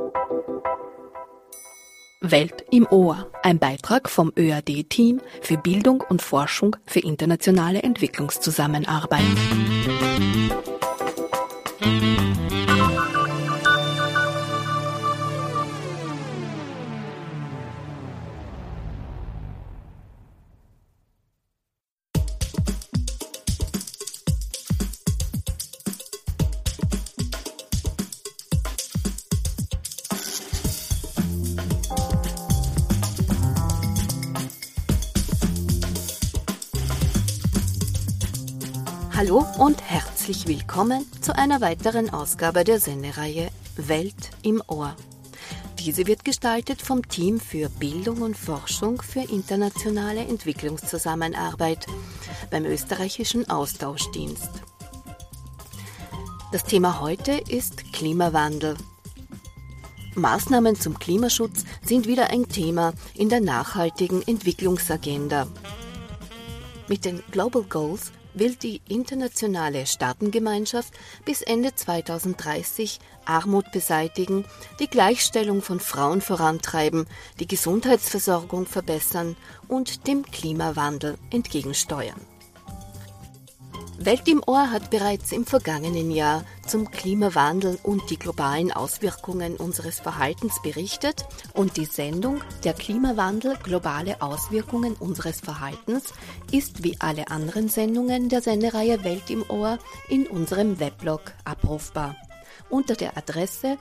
Welt im Ohr, ein Beitrag vom ÖAD-Team für Bildung und Forschung für internationale Entwicklungszusammenarbeit. Hallo und herzlich willkommen zu einer weiteren Ausgabe der Sendereihe Welt im Ohr. Diese wird gestaltet vom Team für Bildung und Forschung für internationale Entwicklungszusammenarbeit beim österreichischen Austauschdienst. Das Thema heute ist Klimawandel. Maßnahmen zum Klimaschutz sind wieder ein Thema in der nachhaltigen Entwicklungsagenda. Mit den Global Goals will die internationale Staatengemeinschaft bis Ende 2030 Armut beseitigen, die Gleichstellung von Frauen vorantreiben, die Gesundheitsversorgung verbessern und dem Klimawandel entgegensteuern. Welt im Ohr hat bereits im vergangenen Jahr zum Klimawandel und die globalen Auswirkungen unseres Verhaltens berichtet und die Sendung Der Klimawandel – globale Auswirkungen unseres Verhaltens ist wie alle anderen Sendungen der Sendereihe Welt im Ohr in unserem Weblog abrufbar unter der Adresse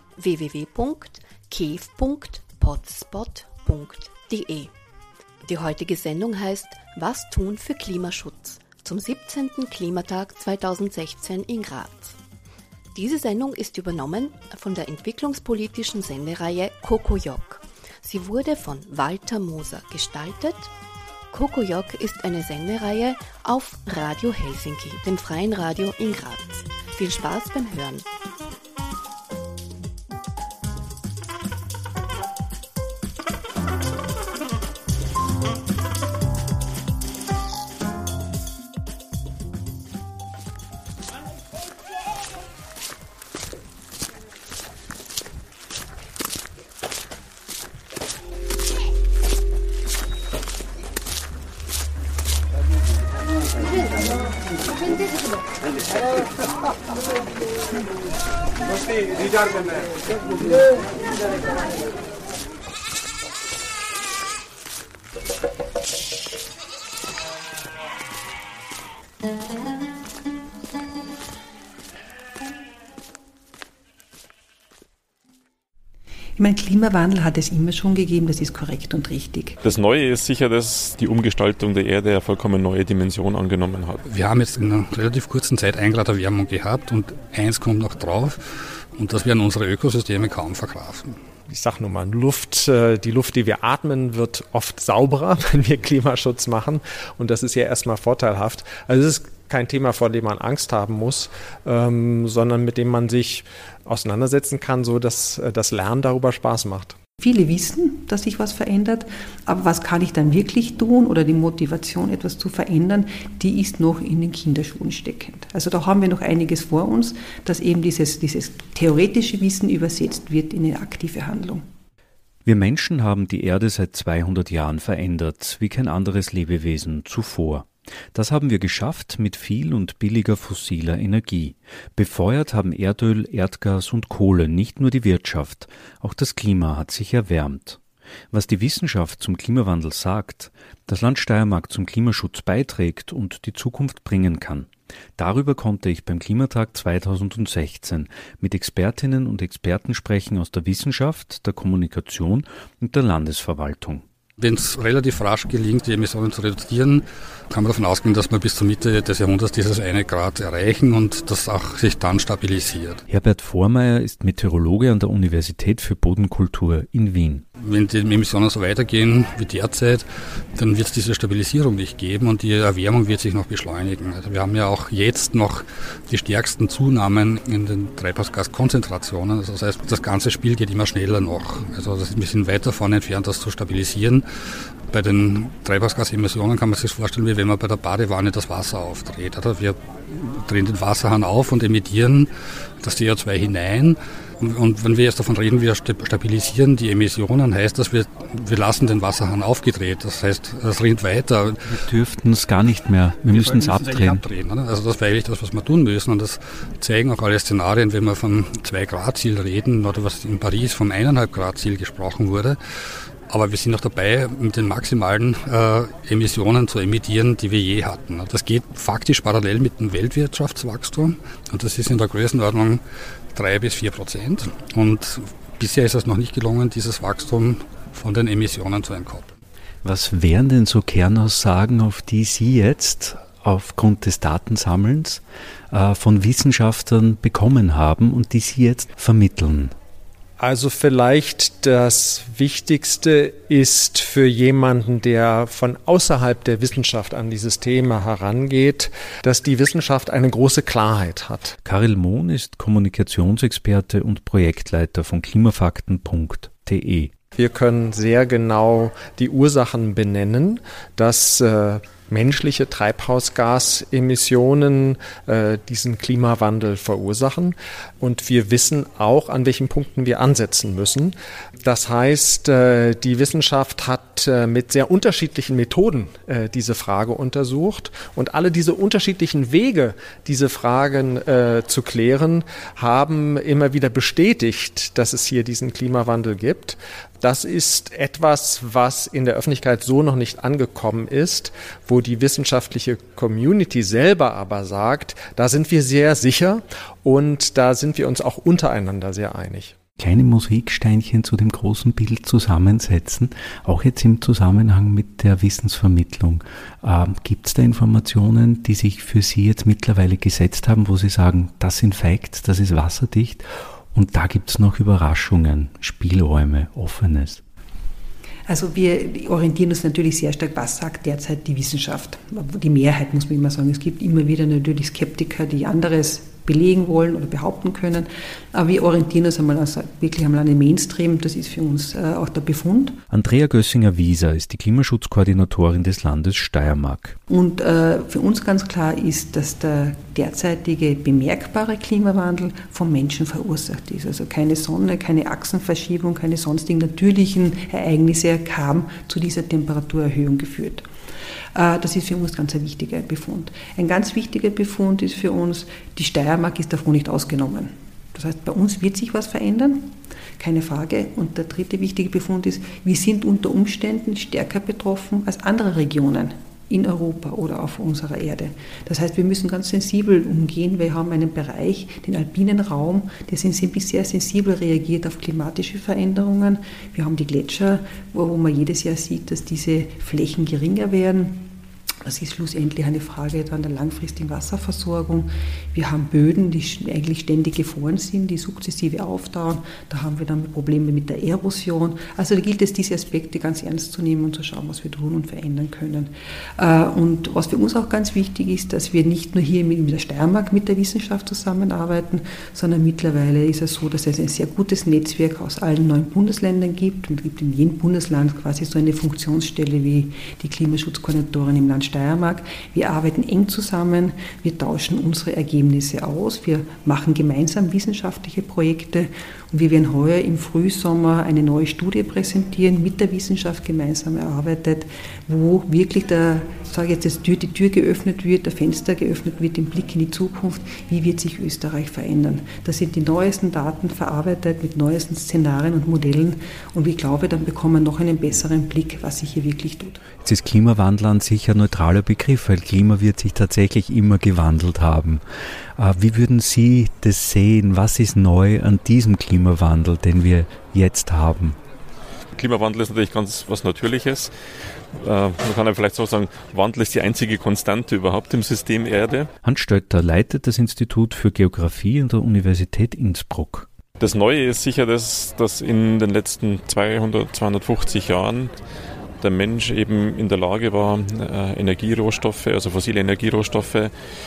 www.kew.potspot.de. Die heutige Sendung heißt Was tun für Klimaschutz? Zum 17. Klimatag 2016 in Graz. Diese Sendung ist übernommen von der entwicklungspolitischen Sendereihe Kokojok. Sie wurde von Walter Moser gestaltet. Kokojok ist eine Sendereihe auf Radio Helsinki, dem freien Radio in Graz. Viel Spaß beim Hören. Ich meine, Klimawandel hat es immer schon gegeben, das ist korrekt und richtig. Das Neue ist sicher, dass die Umgestaltung der Erde eine vollkommen neue Dimension angenommen hat. Wir haben jetzt in einer relativ kurzen Zeit 1 Grad Erwärmung gehabt und 1 kommt noch drauf und das werden unsere Ökosysteme kaum verkraften. Ich sag nur mal, die Luft, die wir atmen, wird oft sauberer, wenn wir Klimaschutz machen und das ist ja erstmal vorteilhaft. Also es ist kein Thema, vor dem man Angst haben muss, sondern mit dem man sich auseinandersetzen kann, so dass das Lernen darüber Spaß macht. Viele wissen, dass sich was verändert, aber was kann ich dann wirklich tun oder die Motivation, etwas zu verändern, die ist noch in den Kinderschuhen steckend. Also da haben wir noch einiges vor uns, dass eben dieses theoretische Wissen übersetzt wird in eine aktive Handlung. Wir Menschen haben die Erde seit 200 Jahren verändert, wie kein anderes Lebewesen zuvor. Das haben wir geschafft mit viel und billiger fossiler Energie. Befeuert haben Erdöl, Erdgas und Kohle nicht nur die Wirtschaft, auch das Klima hat sich erwärmt. Was die Wissenschaft zum Klimawandel sagt, das Land Steiermark zum Klimaschutz beiträgt und die Zukunft bringen kann. Darüber konnte ich beim Klimatag 2016 mit Expertinnen und Experten sprechen aus der Wissenschaft, der Kommunikation und der Landesverwaltung. Wenn es relativ rasch gelingt, die Emissionen zu reduzieren, kann man davon ausgehen, dass wir bis zur Mitte des Jahrhunderts dieses 1 Grad erreichen und das auch sich dann stabilisiert. Herbert Vormeier ist Meteorologe an der Universität für Bodenkultur in Wien. Wenn die Emissionen so weitergehen wie derzeit, dann wird es diese Stabilisierung nicht geben und die Erwärmung wird sich noch beschleunigen. Also wir haben ja auch jetzt noch die stärksten Zunahmen in den Treibhausgaskonzentrationen. Also das heißt, das ganze Spiel geht immer schneller noch. Also wir sind weit davon entfernt, das zu stabilisieren. Bei den Treibhausgasemissionen kann man sich vorstellen, wie wenn man bei der Badewanne das Wasser aufdreht. Also wir drehen den Wasserhahn auf und emittieren das CO2 hinein. Und wenn wir jetzt davon reden, wir stabilisieren die Emissionen, heißt das, wir lassen den Wasserhahn aufgedreht. Das heißt, es rinnt weiter. Wir dürften es gar nicht mehr. Wir müssen es abdrehen. Also das wäre eigentlich das, was wir tun müssen. Und das zeigen auch alle Szenarien, wenn wir vom 2-Grad-Ziel reden oder was in Paris vom 1,5-Grad-Ziel gesprochen wurde. Aber wir sind noch dabei, mit den maximalen Emissionen zu emittieren, die wir je hatten. Das geht faktisch parallel mit dem Weltwirtschaftswachstum. Und das ist in der Größenordnung 3-4%. Und bisher ist es noch nicht gelungen, dieses Wachstum von den Emissionen zu entkoppeln. Was wären denn so Kernaussagen, auf die Sie jetzt aufgrund des Datensammelns von Wissenschaftlern bekommen haben und die Sie jetzt vermitteln? Also vielleicht das Wichtigste ist für jemanden, der von außerhalb der Wissenschaft an dieses Thema herangeht, dass die Wissenschaft eine große Klarheit hat. Karyl Mohn ist Kommunikationsexperte und Projektleiter von klimafakten.de. Wir können sehr genau die Ursachen benennen, dass menschliche Treibhausgasemissionen diesen Klimawandel verursachen. Und wir wissen auch, an welchen Punkten wir ansetzen müssen. Das heißt, die Wissenschaft hat mit sehr unterschiedlichen Methoden diese Frage untersucht. Und alle diese unterschiedlichen Wege, diese Fragen zu klären, haben immer wieder bestätigt, dass es hier diesen Klimawandel gibt. Das ist etwas, was in der Öffentlichkeit so noch nicht angekommen ist, wo die wissenschaftliche Community selber aber sagt, da sind wir sehr sicher und da sind wir uns auch untereinander sehr einig. Kleine Mosaiksteinchen zu dem großen Bild zusammensetzen, auch jetzt im Zusammenhang mit der Wissensvermittlung. Gibt es da Informationen, die sich für Sie jetzt mittlerweile gesetzt haben, wo Sie sagen, das sind Facts, das ist wasserdicht? Und da gibt es noch Überraschungen, Spielräume, Offenes. Also wir orientieren uns natürlich sehr stark, was sagt derzeit die Wissenschaft. Die Mehrheit, muss man immer sagen. Es gibt immer wieder natürlich Skeptiker, die anderes belegen wollen oder behaupten können. Aber wir orientieren uns wirklich einmal an den Mainstream. Das ist für uns auch der Befund. Andrea Gössinger-Wieser ist die Klimaschutzkoordinatorin des Landes Steiermark. Und für uns ganz klar ist, dass der derzeitige bemerkbare Klimawandel vom Menschen verursacht ist. Also keine Sonne, keine Achsenverschiebung, keine sonstigen natürlichen Ereignisse haben zu dieser Temperaturerhöhung geführt. Das ist für uns ganz ein wichtiger Befund. Ein ganz wichtiger Befund ist für uns, die Steiermark ist davon nicht ausgenommen. Das heißt, bei uns wird sich was verändern, keine Frage. Und der dritte wichtige Befund ist, wir sind unter Umständen stärker betroffen als andere Regionen in Europa oder auf unserer Erde. Das heißt, wir müssen ganz sensibel umgehen. Wir haben einen Bereich, den alpinen Raum, der sehr sensibel reagiert auf klimatische Veränderungen. Wir haben die Gletscher, wo man jedes Jahr sieht, dass diese Flächen geringer werden. Das ist schlussendlich eine Frage dann der langfristigen Wasserversorgung. Wir haben Böden, die eigentlich ständig gefroren sind, die sukzessive auftauen. Da haben wir dann Probleme mit der Erosion. Also da gilt es, diese Aspekte ganz ernst zu nehmen und zu schauen, was wir tun und verändern können. Und was für uns auch ganz wichtig ist, dass wir nicht nur hier mit der Steiermark mit der Wissenschaft zusammenarbeiten, sondern mittlerweile ist es so, dass es ein sehr gutes Netzwerk aus allen 9 Bundesländern gibt. Und es gibt in jedem Bundesland quasi so eine Funktionsstelle wie die Klimaschutzkoordinatorin im Land Steiermark. Wir arbeiten eng zusammen, wir tauschen unsere Ergebnisse aus, wir machen gemeinsam wissenschaftliche Projekte und wir werden heuer im Frühsommer eine neue Studie präsentieren, mit der Wissenschaft gemeinsam erarbeitet, wo wirklich die Tür geöffnet wird, der Fenster geöffnet wird, den Blick in die Zukunft, wie wird sich Österreich verändern. Da sind die neuesten Daten verarbeitet mit neuesten Szenarien und Modellen und ich glaube, dann bekommen wir noch einen besseren Blick, was sich hier wirklich tut. Jetzt ist Klimawandel an sich ein neutraler Begriff, weil Klima wird sich tatsächlich immer gewandelt haben. Wie würden Sie das sehen? Was ist neu an diesem Klimawandel, den wir jetzt haben? Klimawandel ist natürlich ganz was Natürliches. Man kann ja vielleicht so sagen, Wandel ist die einzige Konstante überhaupt im System Erde. Hans Stötter leitet das Institut für Geographie an der Universität Innsbruck. Das Neue ist sicher, dass in den letzten 250 Jahren der Mensch eben in der Lage war, Energierohstoffe, also fossile Energierohstoffe,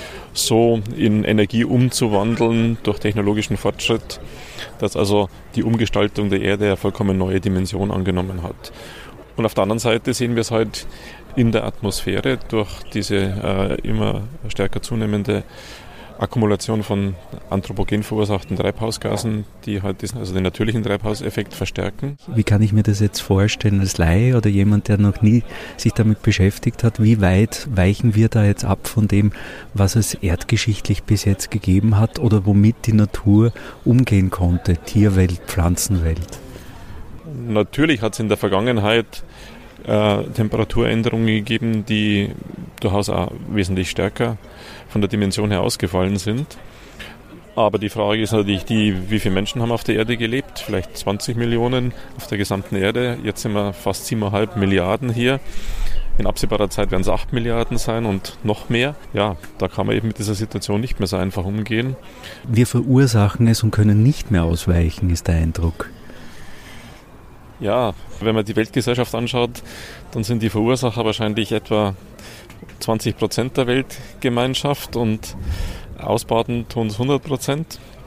so in Energie umzuwandeln durch technologischen Fortschritt, dass also die Umgestaltung der Erde eine vollkommen neue Dimension angenommen hat. Und auf der anderen Seite sehen wir es halt in der Atmosphäre durch diese immer stärker zunehmende Akkumulation von anthropogen verursachten Treibhausgasen, die halt den natürlichen Treibhauseffekt verstärken. Wie kann ich mir das jetzt vorstellen als Laie oder jemand, der noch nie sich damit beschäftigt hat? Wie weit weichen wir da jetzt ab von dem, was es erdgeschichtlich bis jetzt gegeben hat oder womit die Natur umgehen konnte, Tierwelt, Pflanzenwelt? Natürlich hat es in der Vergangenheit Temperaturänderungen gegeben, die durchaus auch wesentlich stärker von der Dimension her ausgefallen sind. Aber die Frage ist natürlich wie viele Menschen haben auf der Erde gelebt? Vielleicht 20 Millionen auf der gesamten Erde. Jetzt sind wir fast 7,5 Milliarden hier. In absehbarer Zeit werden es 8 Milliarden sein und noch mehr. Ja, da kann man eben mit dieser Situation nicht mehr so einfach umgehen. Wir verursachen es und können nicht mehr ausweichen, ist der Eindruck. Ja, wenn man die Weltgesellschaft anschaut, dann sind die Verursacher wahrscheinlich etwa 20% der Weltgemeinschaft und ausbaden tun es 100%.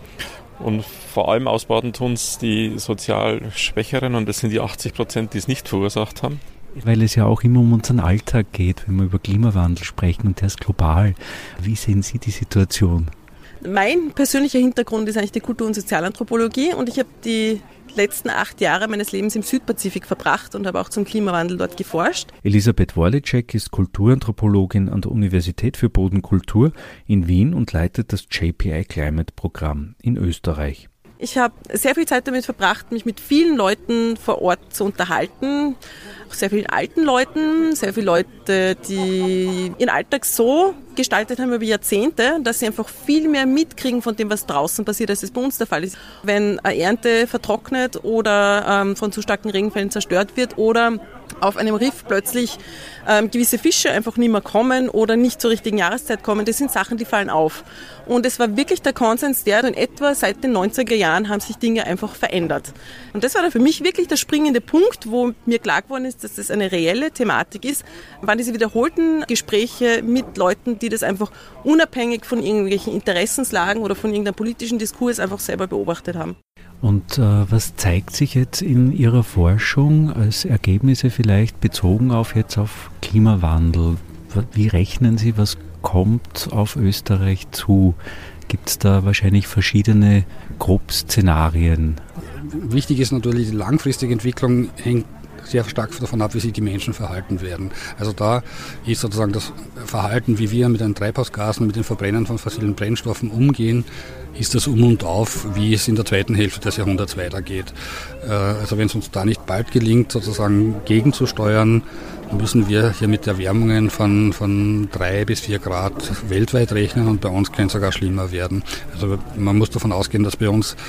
Und vor allem ausbaden tun es die sozial Schwächeren und das sind die 80%, die es nicht verursacht haben. Weil es ja auch immer um unseren Alltag geht, wenn wir über Klimawandel sprechen und der ist global. Wie sehen Sie die Situation? Mein persönlicher Hintergrund ist eigentlich die Kultur- und Sozialanthropologie und ich habe die letzten 8 Jahre meines Lebens im Südpazifik verbracht und habe auch zum Klimawandel dort geforscht. Elisabeth Worlicek ist Kulturanthropologin an der Universität für Bodenkultur in Wien und leitet das JPI Climate Programm in Österreich. Ich habe sehr viel Zeit damit verbracht, mich mit vielen Leuten vor Ort zu unterhalten. Auch sehr vielen alten Leuten, sehr viele Leute, die ihren Alltag so gestaltet haben über Jahrzehnte, dass sie einfach viel mehr mitkriegen von dem, was draußen passiert, als es bei uns der Fall ist. Wenn eine Ernte vertrocknet oder von zu starken Regenfällen zerstört wird oder auf einem Riff plötzlich gewisse Fische einfach nicht mehr kommen oder nicht zur richtigen Jahreszeit kommen, das sind Sachen, die fallen auf. Und es war wirklich der Konsens, in etwa seit den 90er Jahren haben sich Dinge einfach verändert. Und das war dann für mich wirklich der springende Punkt, wo mir klar geworden ist, dass das eine reelle Thematik ist, waren diese wiederholten Gespräche mit Leuten, die das einfach unabhängig von irgendwelchen Interessenslagen oder von irgendeinem politischen Diskurs einfach selber beobachtet haben. Und was zeigt sich jetzt in Ihrer Forschung als Ergebnisse vielleicht bezogen auf Klimawandel? Wie rechnen Sie, was kommt auf Österreich zu? Gibt es da wahrscheinlich verschiedene Grobszenarien? Wichtig ist natürlich, die langfristige Entwicklung hängt sehr stark davon ab, wie sich die Menschen verhalten werden. Also da ist sozusagen das Verhalten, wie wir mit den Treibhausgasen, mit dem Verbrennen von fossilen Brennstoffen umgehen, ist das um und auf, wie es in der zweiten Hälfte des Jahrhunderts weitergeht. Also wenn es uns da nicht bald gelingt, sozusagen gegenzusteuern, müssen wir hier mit Erwärmungen von 3 bis 4 Grad weltweit rechnen und bei uns kann es sogar schlimmer werden. Also man muss davon ausgehen, dass bei uns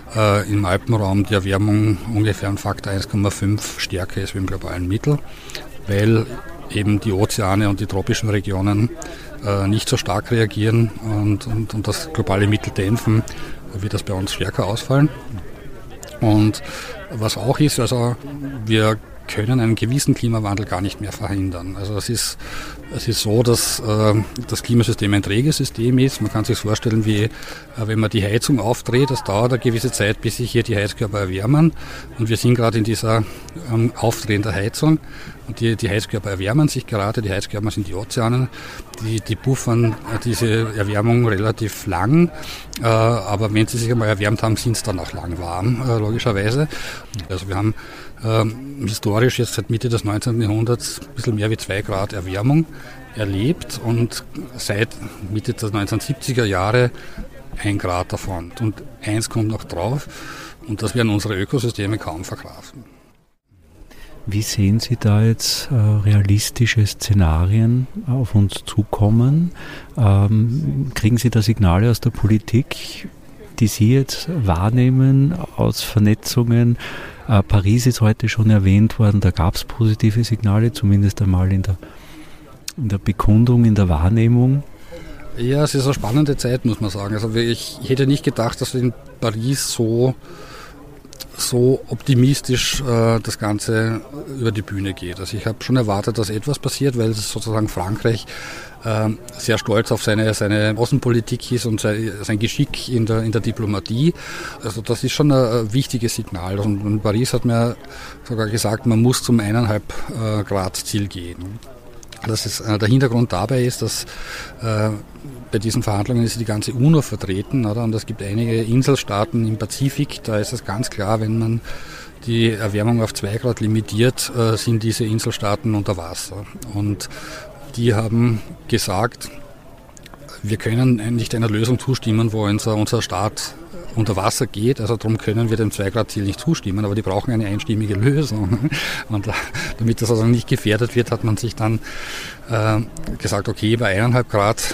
im Alpenraum die Erwärmung ungefähr ein Faktor 1,5 stärker ist wie im globalen Mittel, weil eben die Ozeane und die tropischen Regionen nicht so stark reagieren und das globale Mittel dämpfen, wird das bei uns stärker ausfallen. Und was auch ist, also wir können einen gewissen Klimawandel gar nicht mehr verhindern. Also es ist so, dass das Klimasystem ein träges System ist. Man kann sich vorstellen, wie wenn man die Heizung aufdreht, das dauert eine gewisse Zeit, bis sich hier die Heizkörper erwärmen. Und wir sind gerade in dieser Aufdrehen der Heizung. Und die Heizkörper erwärmen sich gerade. Die Heizkörper sind die Ozeane. Die buffern diese Erwärmung relativ lang. Aber wenn sie sich einmal erwärmt haben, sind es dann auch lang warm, logischerweise. Also wir haben historisch jetzt seit Mitte des 19. Jahrhunderts ein bisschen mehr wie 2 Grad Erwärmung erlebt und seit Mitte der 1970er Jahre 1 Grad davon. Und 1 kommt noch drauf und das werden unsere Ökosysteme kaum verkraften. Wie sehen Sie da jetzt realistische Szenarien auf uns zukommen? Kriegen Sie da Signale aus der Politik, die Sie jetzt wahrnehmen, aus Vernetzungen? Paris ist heute schon erwähnt worden, da gab es positive Signale, zumindest einmal in der Bekundung, in der Wahrnehmung. Ja, es ist eine spannende Zeit, muss man sagen. Also ich hätte nicht gedacht, dass in Paris so optimistisch das Ganze über die Bühne geht. Also ich habe schon erwartet, dass etwas passiert, weil sozusagen Frankreich sehr stolz auf seine Außenpolitik ist und sein Geschick in der Diplomatie. Also das ist schon ein wichtiges Signal. Und in Paris hat man sogar gesagt, man muss zum 1,5 Grad Ziel gehen. Der Hintergrund dabei ist, dass bei diesen Verhandlungen ist die ganze UNO vertreten, oder? Und es gibt einige Inselstaaten im Pazifik, da ist es ganz klar, wenn man die Erwärmung auf 2 Grad limitiert, sind diese Inselstaaten unter Wasser. Und die haben gesagt, wir können nicht einer Lösung zustimmen, wo unser Staat unter Wasser geht, also darum können wir dem 2-Grad-Ziel nicht zustimmen, aber die brauchen eine einstimmige Lösung. Und damit das also nicht gefährdet wird, hat man sich dann gesagt, okay, bei 1,5 Grad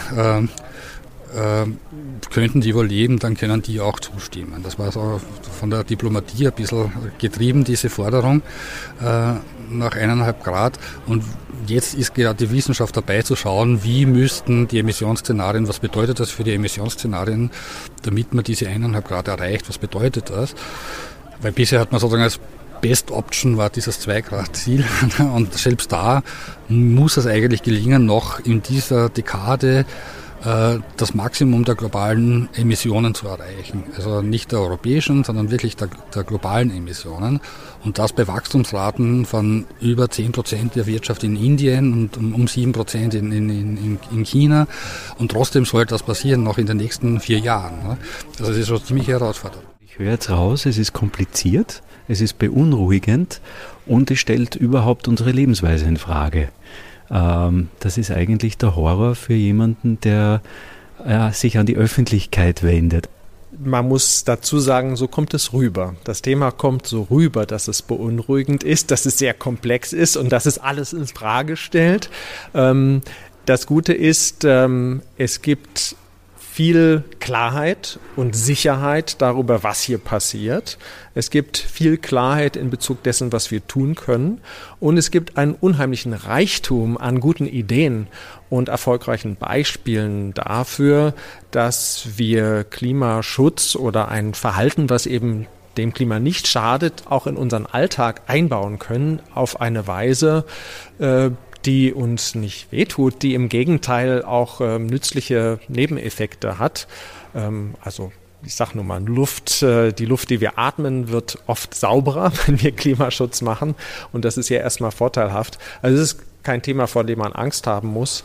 könnten die wohl leben, dann können die auch zustimmen. Das war so von der Diplomatie ein bisschen getrieben, diese Forderung nach 1,5 Grad. Und jetzt ist gerade die Wissenschaft dabei zu schauen, wie müssten die Emissionsszenarien, was bedeutet das für die Emissionsszenarien, damit man diese 1,5 Grad erreicht, was bedeutet das? Weil bisher hat man sozusagen als Best Option war dieses 2-Grad-Ziel und selbst da muss es eigentlich gelingen, noch in dieser Dekade das Maximum der globalen Emissionen zu erreichen. Also nicht der europäischen, sondern wirklich der globalen Emissionen. Und das bei Wachstumsraten von über 10% der Wirtschaft in Indien und um 7% in China. Und trotzdem soll das passieren noch in den nächsten 4 Jahren. Also das ist schon ziemlich herausfordernd. Ich höre jetzt raus, es ist kompliziert, es ist beunruhigend und es stellt überhaupt unsere Lebensweise in Frage. Das ist eigentlich der Horror für jemanden, der sich an die Öffentlichkeit wendet. Man muss dazu sagen, so kommt es rüber. Das Thema kommt so rüber, dass es beunruhigend ist, dass es sehr komplex ist und dass es alles in Frage stellt. Das Gute ist, es gibt viel Klarheit und Sicherheit darüber, was hier passiert. Es gibt viel Klarheit in Bezug dessen, was wir tun können. Und es gibt einen unheimlichen Reichtum an guten Ideen und erfolgreichen Beispielen dafür, dass wir Klimaschutz oder ein Verhalten, was eben dem Klima nicht schadet, auch in unseren Alltag einbauen können auf eine Weise, die uns nicht wehtut, die im Gegenteil auch nützliche Nebeneffekte hat. Also ich sage nur mal, die Luft, die wir atmen, wird oft sauberer, wenn wir Klimaschutz machen. Und das ist ja erstmal vorteilhaft. Also es ist kein Thema, vor dem man Angst haben muss,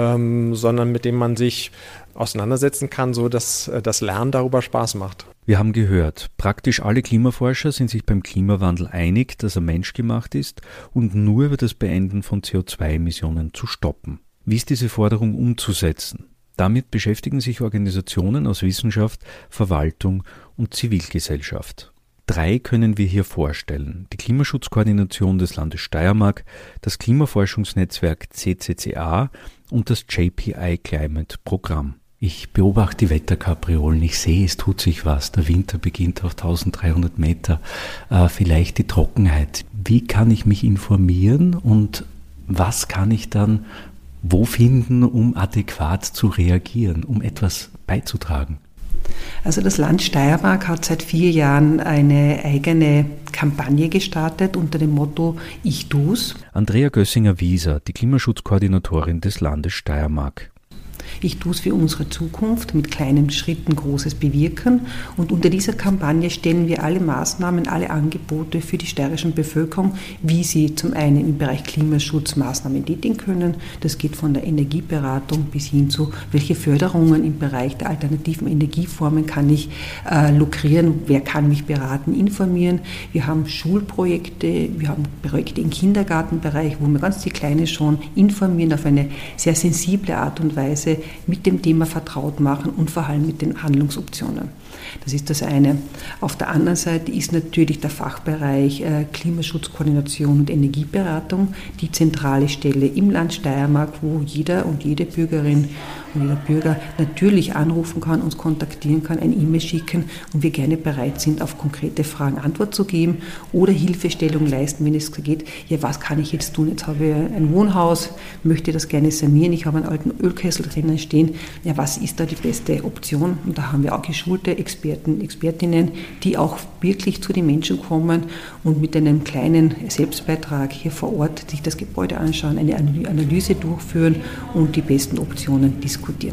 sondern mit dem man sich auseinandersetzen kann, so dass das Lernen darüber Spaß macht. Wir haben gehört, praktisch alle Klimaforscher sind sich beim Klimawandel einig, dass er menschgemacht ist und nur über das Beenden von CO2-Emissionen zu stoppen. Wie ist diese Forderung umzusetzen? Damit beschäftigen sich Organisationen aus Wissenschaft, Verwaltung und Zivilgesellschaft. 3 können wir hier vorstellen. Die Klimaschutzkoordination des Landes Steiermark, das Klimaforschungsnetzwerk CCCA und das JPI Climate Programm. Ich beobachte die Wetterkapriolen, ich sehe, es tut sich was. Der Winter beginnt auf 1300 Meter, vielleicht die Trockenheit. Wie kann ich mich informieren und was kann ich dann wo finden, um adäquat zu reagieren, um etwas beizutragen? Also das Land Steiermark hat seit 4 Jahren eine eigene Kampagne gestartet unter dem Motto Ich tu's. Andrea Gössinger-Wieser, die Klimaschutzkoordinatorin des Landes Steiermark. Ich tue es für unsere Zukunft, mit kleinen Schritten Großes bewirken. Und unter dieser Kampagne stellen wir alle Maßnahmen, alle Angebote für die steirischen Bevölkerung, wie sie zum einen im Bereich Klimaschutz Maßnahmen tätigen können. Das geht von der Energieberatung bis hin zu, welche Förderungen im Bereich der alternativen Energieformen kann ich lukrieren, wer kann mich beraten, informieren. Wir haben Schulprojekte, wir haben Projekte im Kindergartenbereich, wo wir ganz die Kleinen schon informieren auf eine sehr sensible Art und Weise, mit dem Thema vertraut machen und vor allem mit den Handlungsoptionen. Das ist das eine. Auf der anderen Seite ist natürlich der Fachbereich Klimaschutzkoordination und Energieberatung die zentrale Stelle im Land Steiermark, wo jeder und jede Bürgerin und jeder Bürger natürlich anrufen kann, uns kontaktieren kann, ein E-Mail schicken und wir gerne bereit sind, auf konkrete Fragen Antwort zu geben oder Hilfestellung leisten, wenn es geht, ja, was kann ich jetzt tun? Jetzt habe ich ein Wohnhaus, möchte das gerne sanieren, ich habe einen alten Ölkessel drinnen stehen, ja, was ist da die beste Option? Und da haben wir auch geschulte Experten, Expertinnen, die auch wirklich zu den Menschen kommen und mit einem kleinen Selbstbeitrag hier vor Ort sich das Gebäude anschauen, eine Analyse durchführen und die besten Optionen diskutieren.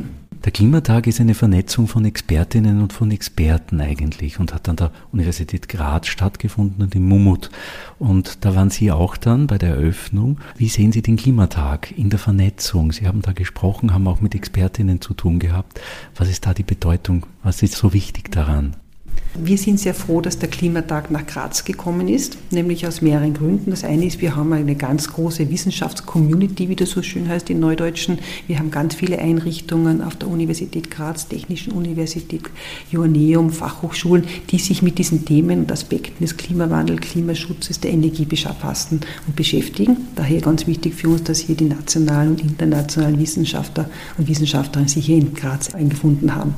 Der Klimatag ist eine Vernetzung von Expertinnen und von Experten eigentlich und hat an der Universität Graz stattgefunden und im Mumut. Und da waren Sie auch dann bei der Eröffnung. Wie sehen Sie den Klimatag in der Vernetzung? Sie haben da gesprochen, haben auch mit Expertinnen zu tun gehabt. Was ist da die Bedeutung? Was ist so wichtig daran? Wir sind sehr froh, dass der Klimatag nach Graz gekommen ist, nämlich aus mehreren Gründen. Das eine ist, wir haben eine ganz große Wissenschaftscommunity, wie das so schön heißt in Neudeutschen. Wir haben ganz viele Einrichtungen auf der Universität Graz, Technischen Universität, Joanneum, Fachhochschulen, die sich mit diesen Themen und Aspekten des Klimawandels, Klimaschutzes, der Energie befassen und beschäftigen. Daher ganz wichtig für uns, dass hier die nationalen und internationalen Wissenschaftler und Wissenschaftlerinnen sich hier in Graz eingefunden haben.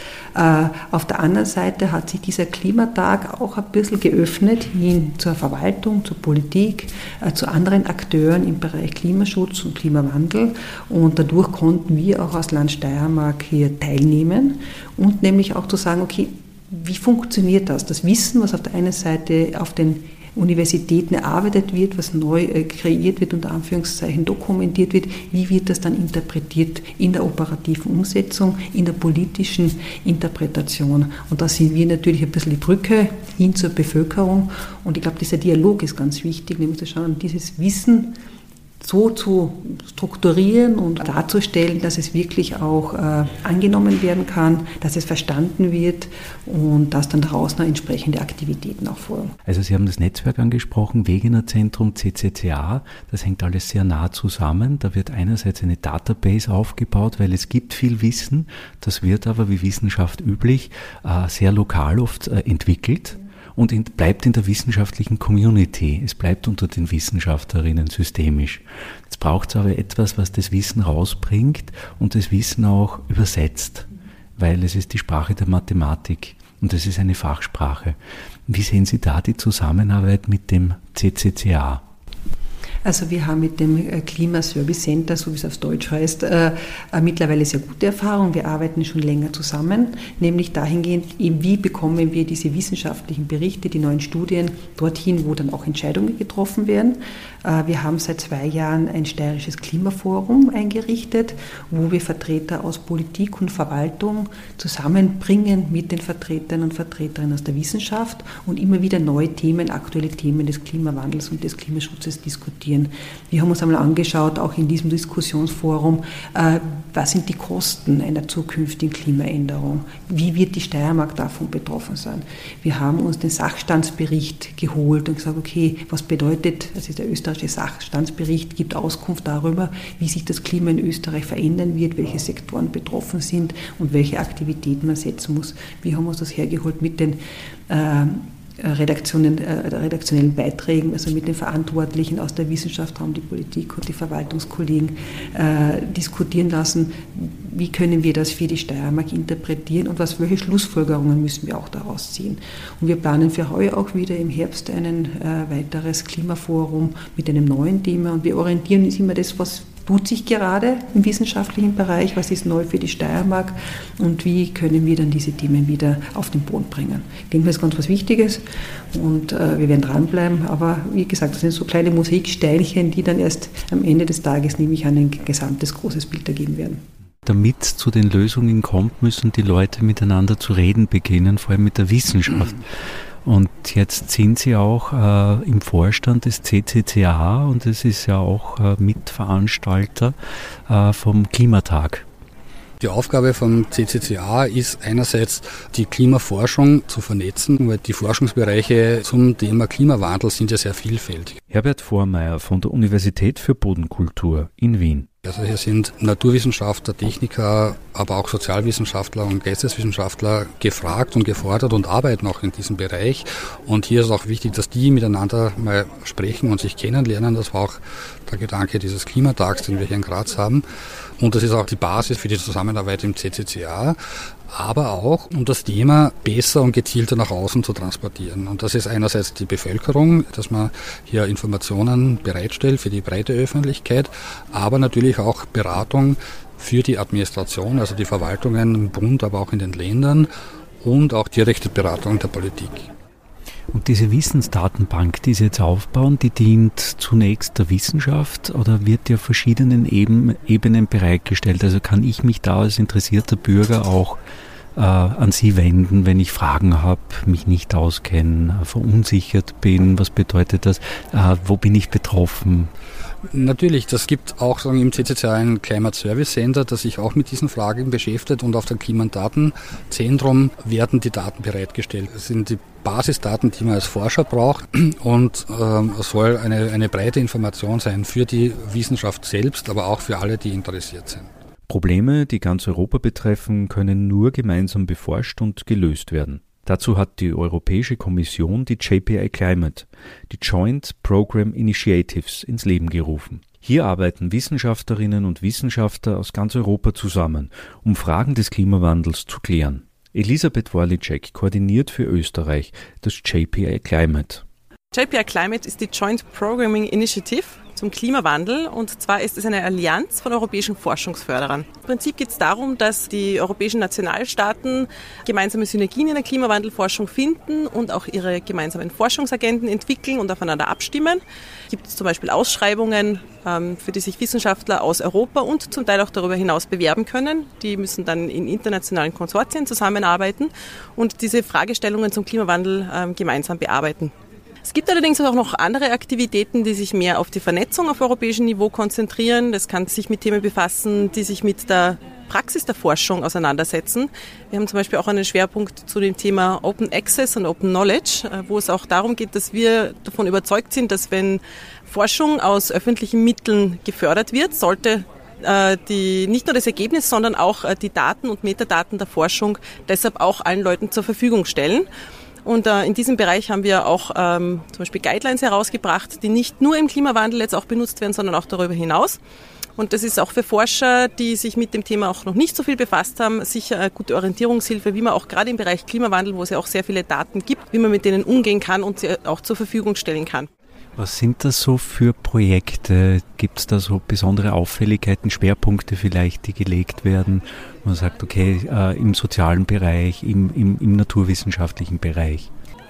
Auf der anderen Seite hat sich dieser Klimatag auch ein bisschen geöffnet hin zur Verwaltung, zur Politik, zu anderen Akteuren im Bereich Klimaschutz und Klimawandel. Und dadurch konnten wir auch als Land Steiermark hier teilnehmen und nämlich auch zu sagen, okay, wie funktioniert das? Das Wissen, was auf der einen Seite auf den Universitäten erarbeitet wird, was neu kreiert wird, unter Anführungszeichen dokumentiert wird, wie wird das dann interpretiert in der operativen Umsetzung, in der politischen Interpretation. Und da sind wir natürlich ein bisschen die Brücke hin zur Bevölkerung. Und ich glaube, dieser Dialog ist ganz wichtig, nämlich zu schauen, dieses Wissen so zu strukturieren und darzustellen, dass es wirklich auch angenommen werden kann, dass es verstanden wird und dass dann daraus noch entsprechende Aktivitäten auch folgen. Also Sie haben das Netzwerk angesprochen, Wegener Zentrum, CCCA, das hängt alles sehr nah zusammen. Da wird einerseits eine Database aufgebaut, weil es gibt viel Wissen, das wird aber wie Wissenschaft üblich sehr lokal oft entwickelt. Und bleibt in der wissenschaftlichen Community. Es bleibt unter den Wissenschaftlerinnen systemisch. Jetzt braucht es aber etwas, was das Wissen rausbringt und das Wissen auch übersetzt, weil es ist die Sprache der Mathematik und es ist eine Fachsprache. Wie sehen Sie da die Zusammenarbeit mit dem CCCA? Also wir haben mit dem Klimaservice Center, so wie es auf Deutsch heißt, mittlerweile sehr gute Erfahrungen. Wir arbeiten schon länger zusammen, nämlich dahingehend, wie bekommen wir diese wissenschaftlichen Berichte, die neuen Studien dorthin, wo dann auch Entscheidungen getroffen werden. Wir haben seit 2 Jahren ein steirisches Klimaforum eingerichtet, wo wir Vertreter aus Politik und Verwaltung zusammenbringen mit den Vertretern und Vertreterinnen aus der Wissenschaft und immer wieder neue Themen, aktuelle Themen des Klimawandels und des Klimaschutzes diskutieren. Wir haben uns einmal angeschaut, auch in diesem Diskussionsforum, was sind die Kosten einer zukünftigen Klimaänderung? Wie wird die Steiermark davon betroffen sein? Wir haben uns den Sachstandsbericht geholt und gesagt, okay, was bedeutet, das ist der österreichische Sachstandsbericht, gibt Auskunft darüber, wie sich das Klima in Österreich verändern wird, welche Sektoren betroffen sind und welche Aktivitäten man setzen muss. Wir haben uns das hergeholt mit den redaktionellen Beiträgen, also mit den Verantwortlichen aus der Wissenschaft, haben die Politik und die Verwaltungskollegen diskutieren lassen, wie können wir das für die Steiermark interpretieren und welche Schlussfolgerungen müssen wir auch daraus ziehen. Und wir planen für heuer auch wieder im Herbst ein weiteres Klimaforum mit einem neuen Thema und wir orientieren uns immer das, was tut sich gerade im wissenschaftlichen Bereich, was ist neu für die Steiermark und wie können wir dann diese Themen wieder auf den Boden bringen. Ich denke, das ist ganz was Wichtiges und wir werden dranbleiben, aber wie gesagt, das sind so kleine Mosaiksteinchen, die dann erst am Ende des Tages nämlich ein gesamtes großes Bild ergeben werden. Damit es zu den Lösungen kommt, müssen die Leute miteinander zu reden beginnen, vor allem mit der Wissenschaft. Und jetzt sind Sie auch im Vorstand des CCCA und es ist ja auch Mitveranstalter vom Klimatag. Die Aufgabe vom CCCA ist einerseits die Klimaforschung zu vernetzen, weil die Forschungsbereiche zum Thema Klimawandel sind ja sehr vielfältig. Herbert Vormeier von der Universität für Bodenkultur in Wien. Also hier sind Naturwissenschaftler, Techniker, aber auch Sozialwissenschaftler und Geisteswissenschaftler gefragt und gefordert und arbeiten auch in diesem Bereich. Und hier ist auch wichtig, dass die miteinander mal sprechen und sich kennenlernen. Das war auch der Gedanke dieses Klimatags, den wir hier in Graz haben. Und das ist auch die Basis für die Zusammenarbeit im CCCA, aber auch, um das Thema besser und gezielter nach außen zu transportieren. Und das ist einerseits die Bevölkerung, dass man hier Informationen bereitstellt für die breite Öffentlichkeit, aber natürlich auch Beratung für die Administration, also die Verwaltungen im Bund, aber auch in den Ländern und auch direkte Beratung der Politik. Und diese Wissensdatenbank, die Sie jetzt aufbauen, die dient zunächst der Wissenschaft oder wird die auf verschiedenen Ebenen bereitgestellt? Also kann ich mich da als interessierter Bürger auch an Sie wenden, wenn ich Fragen habe, mich nicht auskenne, verunsichert bin? Was bedeutet das? Wo bin ich betroffen? Natürlich, das gibt auch im CCC ein Climate Service Center, das sich auch mit diesen Fragen beschäftigt, und auf dem Klimadatenzentrum werden die Daten bereitgestellt. Das sind die Basisdaten, die man als Forscher braucht, und soll eine breite Information sein für die Wissenschaft selbst, aber auch für alle, die interessiert sind. Probleme, die ganz Europa betreffen, können nur gemeinsam beforscht und gelöst werden. Dazu hat die Europäische Kommission die JPI Climate, die Joint Program Initiatives, ins Leben gerufen. Hier arbeiten Wissenschaftlerinnen und Wissenschaftler aus ganz Europa zusammen, um Fragen des Klimawandels zu klären. Elisabeth Worlicek koordiniert für Österreich das JPI Climate. JPI Climate ist die Joint Programming Initiative zum Klimawandel, und zwar ist es eine Allianz von europäischen Forschungsförderern. Im Prinzip geht es darum, dass die europäischen Nationalstaaten gemeinsame Synergien in der Klimawandelforschung finden und auch ihre gemeinsamen Forschungsagenten entwickeln und aufeinander abstimmen. Gibt es zum Beispiel Ausschreibungen, für die sich Wissenschaftler aus Europa und zum Teil auch darüber hinaus bewerben können. Die müssen dann in internationalen Konsortien zusammenarbeiten und diese Fragestellungen zum Klimawandel gemeinsam bearbeiten. Es gibt allerdings auch noch andere Aktivitäten, die sich mehr auf die Vernetzung auf europäischem Niveau konzentrieren. Das kann sich mit Themen befassen, die sich mit der Praxis der Forschung auseinandersetzen. Wir haben zum Beispiel auch einen Schwerpunkt zu dem Thema Open Access und Open Knowledge, wo es auch darum geht, dass wir davon überzeugt sind, dass wenn Forschung aus öffentlichen Mitteln gefördert wird, sollte nicht nur das Ergebnis, sondern auch die Daten und Metadaten der Forschung deshalb auch allen Leuten zur Verfügung stellen. Und in diesem Bereich haben wir auch zum Beispiel Guidelines herausgebracht, die nicht nur im Klimawandel jetzt auch benutzt werden, sondern auch darüber hinaus. Und das ist auch für Forscher, die sich mit dem Thema auch noch nicht so viel befasst haben, sicher eine gute Orientierungshilfe, wie man auch gerade im Bereich Klimawandel, wo es ja auch sehr viele Daten gibt, wie man mit denen umgehen kann und sie auch zur Verfügung stellen kann. Was sind das so für Projekte? Gibt es da so besondere Auffälligkeiten, Schwerpunkte vielleicht, die gelegt werden? Man sagt, okay, im sozialen Bereich, im naturwissenschaftlichen Bereich.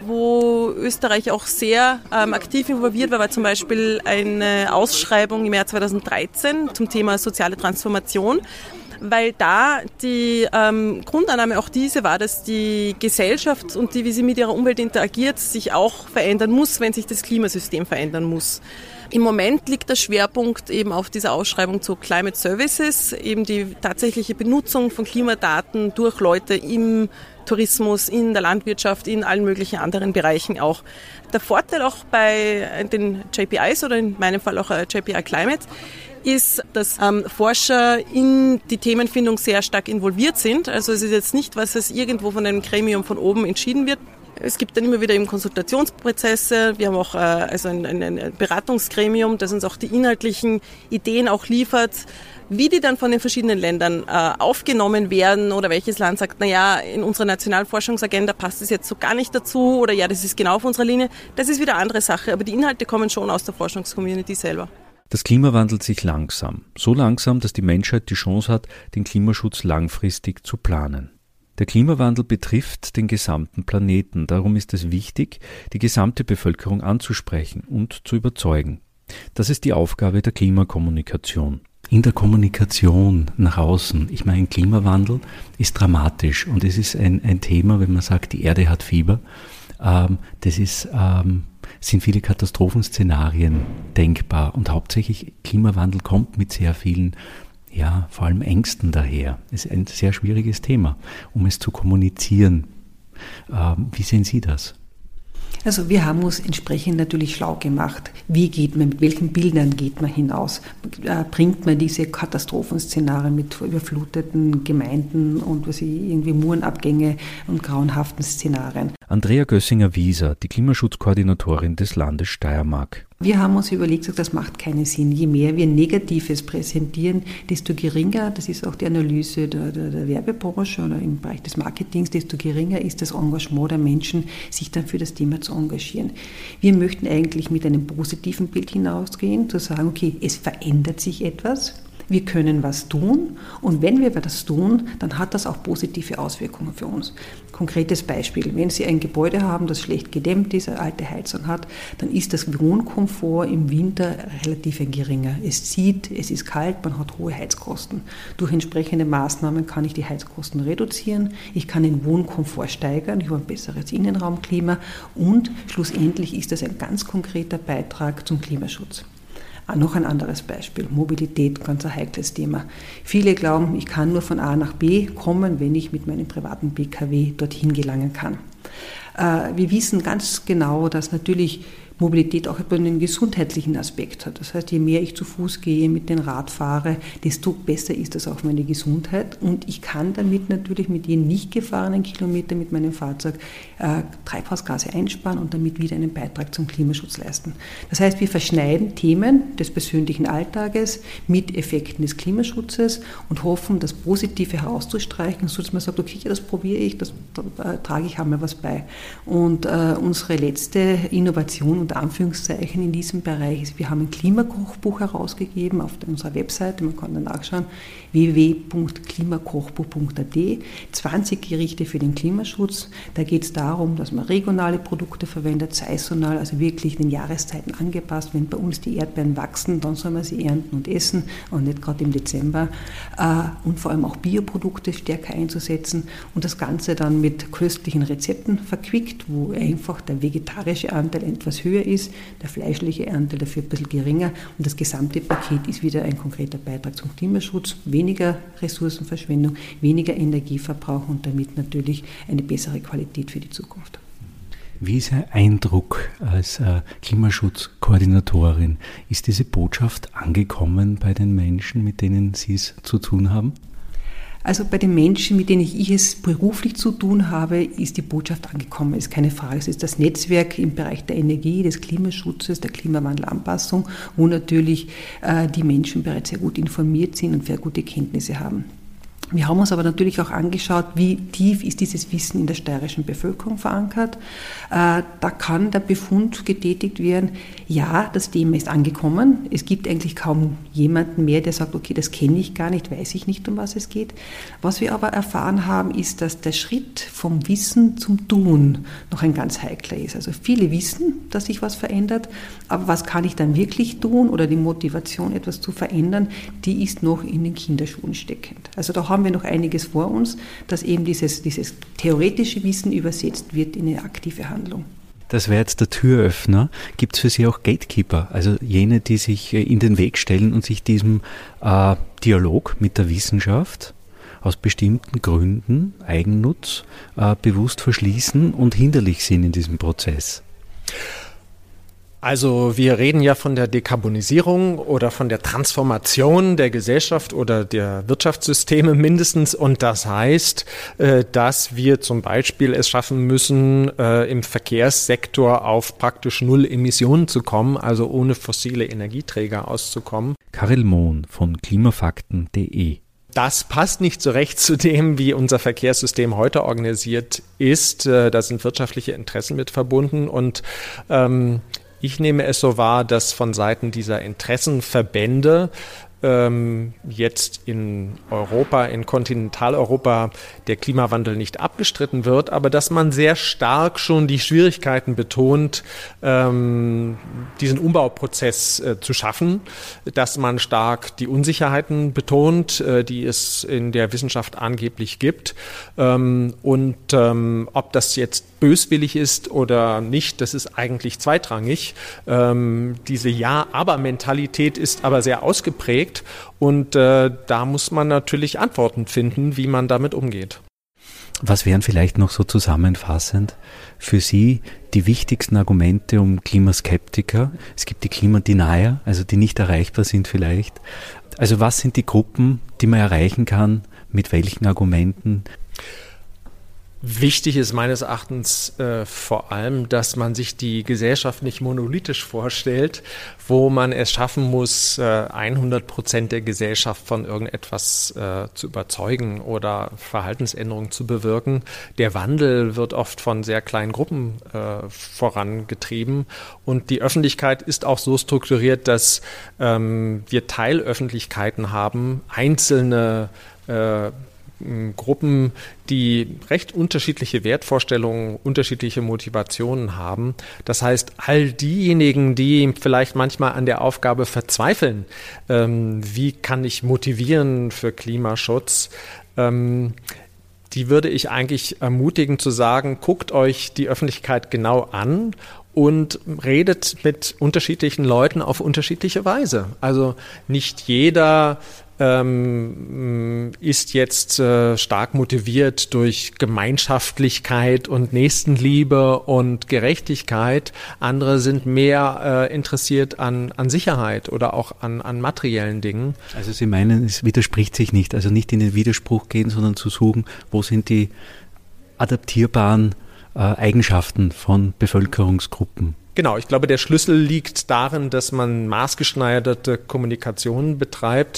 Wo Österreich auch sehr aktiv involviert war zum Beispiel eine Ausschreibung im Jahr 2013 zum Thema soziale Transformation, weil da die Grundannahme auch diese war, dass die Gesellschaft und die, wie sie mit ihrer Umwelt interagiert, sich auch verändern muss, wenn sich das Klimasystem verändern muss. Im Moment liegt der Schwerpunkt eben auf dieser Ausschreibung zu Climate Services, eben die tatsächliche Benutzung von Klimadaten durch Leute im Tourismus, in der Landwirtschaft, in allen möglichen anderen Bereichen auch. Der Vorteil auch bei den JPIs oder in meinem Fall auch JPI Climate ist, dass Forscher in die Themenfindung sehr stark involviert sind. Also es ist jetzt nicht, was es irgendwo von einem Gremium von oben entschieden wird. Es gibt dann immer wieder eben Konsultationsprozesse. Wir haben auch also ein Beratungsgremium, das uns auch die inhaltlichen Ideen auch liefert. Wie die dann von den verschiedenen Ländern aufgenommen werden oder welches Land sagt, naja, in unserer Nationalforschungsagenda passt es jetzt so gar nicht dazu oder ja, das ist genau auf unserer Linie, das ist wieder eine andere Sache. Aber die Inhalte kommen schon aus der Forschungscommunity selber. Das Klima wandelt sich langsam. So langsam, dass die Menschheit die Chance hat, den Klimaschutz langfristig zu planen. Der Klimawandel betrifft den gesamten Planeten. Darum ist es wichtig, die gesamte Bevölkerung anzusprechen und zu überzeugen. Das ist die Aufgabe der Klimakommunikation. In der Kommunikation nach außen, ich meine, Klimawandel ist dramatisch und es ist ein Thema, wenn man sagt, die Erde hat Fieber, sind viele Katastrophenszenarien denkbar und hauptsächlich Klimawandel kommt mit sehr vielen, ja, vor allem Ängsten daher. Es ist ein sehr schwieriges Thema, um es zu kommunizieren. Wie sehen Sie das? Also wir haben uns entsprechend natürlich schlau gemacht. Wie geht man, mit welchen Bildern geht man hinaus? Bringt man diese Katastrophenszenarien mit überfluteten Gemeinden und irgendwie Murenabgänge und grauenhaften Szenarien? Andrea Gössinger-Wieser, die Klimaschutzkoordinatorin des Landes Steiermark. Wir haben uns überlegt, das macht keinen Sinn. Je mehr wir Negatives präsentieren, desto geringer, das ist auch die Analyse der Werbebranche oder im Bereich des Marketings, desto geringer ist das Engagement der Menschen, sich dann für das Thema zu engagieren. Wir möchten eigentlich mit einem positiven Bild hinausgehen, zu sagen, okay, es verändert sich etwas. wir können was tun und wenn wir das tun, dann hat das auch positive Auswirkungen für uns. Konkretes Beispiel, wenn Sie ein Gebäude haben, das schlecht gedämmt ist, eine alte Heizung hat, dann ist das Wohnkomfort im Winter relativ ein geringer. Es zieht, es ist kalt, man hat hohe Heizkosten. Durch entsprechende Maßnahmen kann ich die Heizkosten reduzieren, ich kann den Wohnkomfort steigern, ich habe ein besseres Innenraumklima und schlussendlich ist das ein ganz konkreter Beitrag zum Klimaschutz. Noch ein anderes Beispiel, Mobilität, ganz ein heikles Thema. Viele glauben, ich kann nur von A nach B kommen, wenn ich mit meinem privaten PKW dorthin gelangen kann. Wir wissen ganz genau, dass natürlich Mobilität auch einen gesundheitlichen Aspekt hat. Das heißt, je mehr ich zu Fuß gehe, mit dem Rad fahre, desto besser ist das auch für meine Gesundheit. Und ich kann damit natürlich mit jedem nicht gefahrenen Kilometer mit meinem Fahrzeug Treibhausgase einsparen und damit wieder einen Beitrag zum Klimaschutz leisten. Das heißt, wir verschneiden Themen des persönlichen Alltages mit Effekten des Klimaschutzes und hoffen, das Positive herauszustreichen, sodass man sagt, okay, das probiere ich, das trage ich einmal was bei. Und unsere letzte Innovation unter Anführungszeichen in diesem Bereich ist, wir haben ein Klimakochbuch herausgegeben auf unserer Webseite, man kann da nachschauen, www.klimakochbuch.at, 20 Gerichte für den Klimaschutz. Da geht es darum, dass man regionale Produkte verwendet, saisonal, also wirklich den Jahreszeiten angepasst. Wenn bei uns die Erdbeeren wachsen, dann soll man sie ernten und essen und nicht gerade im Dezember. Und vor allem auch Bioprodukte stärker einzusetzen und das Ganze dann mit köstlichen Rezepten verquickt, wo einfach der vegetarische Anteil etwas höher ist, der fleischliche Anteil dafür ein bisschen geringer und das gesamte Paket ist wieder ein konkreter Beitrag zum Klimaschutz, weniger Ressourcenverschwendung, weniger Energieverbrauch und damit natürlich eine bessere Qualität für die Zukunft. Wie ist Ihr Eindruck als Klimaschutzkoordinatorin? Ist diese Botschaft angekommen bei den Menschen, mit denen Sie es zu tun haben? Also bei den Menschen, mit denen ich es beruflich zu tun habe, ist die Botschaft angekommen, ist keine Frage. Es ist das Netzwerk im Bereich der Energie, des Klimaschutzes, der Klimawandelanpassung, wo natürlich die Menschen bereits sehr gut informiert sind und sehr gute Kenntnisse haben. Wir haben uns aber natürlich auch angeschaut, wie tief ist dieses Wissen in der steirischen Bevölkerung verankert. Da kann der Befund getätigt werden, ja, das Thema ist angekommen. Es gibt eigentlich kaum jemanden mehr, der sagt, okay, das kenne ich gar nicht, weiß ich nicht, um was es geht. Was wir aber erfahren haben, ist, dass der Schritt vom Wissen zum Tun noch ein ganz heikler ist. Also viele wissen, dass sich was verändert, aber was kann ich dann wirklich tun oder die Motivation, etwas zu verändern, die ist noch in den Kinderschuhen steckend. Also da haben wir noch einiges vor uns, dass eben dieses theoretische Wissen übersetzt wird in eine aktive Handlung. Das wäre jetzt der Türöffner. Gibt es für Sie auch Gatekeeper, also jene, die sich in den Weg stellen und sich diesem Dialog mit der Wissenschaft aus bestimmten Gründen, Eigennutz, bewusst verschließen und hinderlich sind in diesem Prozess? Also wir reden ja von der Dekarbonisierung oder von der Transformation der Gesellschaft oder der Wirtschaftssysteme mindestens. Und das heißt, dass wir zum Beispiel es schaffen müssen, im Verkehrssektor auf praktisch null Emissionen zu kommen, also ohne fossile Energieträger auszukommen. Karel Mohn von klimafakten.de. Das passt nicht so recht zu dem, wie unser Verkehrssystem heute organisiert ist. Da sind wirtschaftliche Interessen mit verbunden und ich nehme es so wahr, dass von Seiten dieser Interessenverbände jetzt in Europa, in Kontinentaleuropa der Klimawandel nicht abgestritten wird, aber dass man sehr stark schon die Schwierigkeiten betont, diesen Umbauprozess zu schaffen, dass man stark die Unsicherheiten betont, die es in der Wissenschaft angeblich gibt. Und ob das jetzt böswillig ist oder nicht, das ist eigentlich zweitrangig. Diese Ja-Aber-Mentalität ist aber sehr ausgeprägt und da muss man natürlich Antworten finden, wie man damit umgeht. Was wären vielleicht noch so zusammenfassend für Sie die wichtigsten Argumente um Klimaskeptiker? Es gibt die Klimadenier, also die nicht erreichbar sind vielleicht. Also was sind die Gruppen, die man erreichen kann, mit welchen Argumenten? Wichtig ist meines Erachtens vor allem, dass man sich die Gesellschaft nicht monolithisch vorstellt, wo man es schaffen muss, 100% der Gesellschaft von irgendetwas zu überzeugen oder Verhaltensänderungen zu bewirken. Der Wandel wird oft von sehr kleinen Gruppen vorangetrieben und die Öffentlichkeit ist auch so strukturiert, dass wir Teilöffentlichkeiten haben, einzelne Gruppen, die recht unterschiedliche Wertvorstellungen, unterschiedliche Motivationen haben. Das heißt, all diejenigen, die vielleicht manchmal an der Aufgabe verzweifeln, wie kann ich motivieren für Klimaschutz, die würde ich eigentlich ermutigen zu sagen, guckt euch die Öffentlichkeit genau an und redet mit unterschiedlichen Leuten auf unterschiedliche Weise. Also nicht jeder ist jetzt stark motiviert durch Gemeinschaftlichkeit und Nächstenliebe und Gerechtigkeit. Andere sind mehr interessiert an Sicherheit oder auch an materiellen Dingen. Also Sie meinen, es widerspricht sich nicht, also nicht in den Widerspruch gehen, sondern zu suchen, wo sind die adaptierbaren Eigenschaften von Bevölkerungsgruppen? Genau, ich glaube, der Schlüssel liegt darin, dass man maßgeschneiderte Kommunikation betreibt.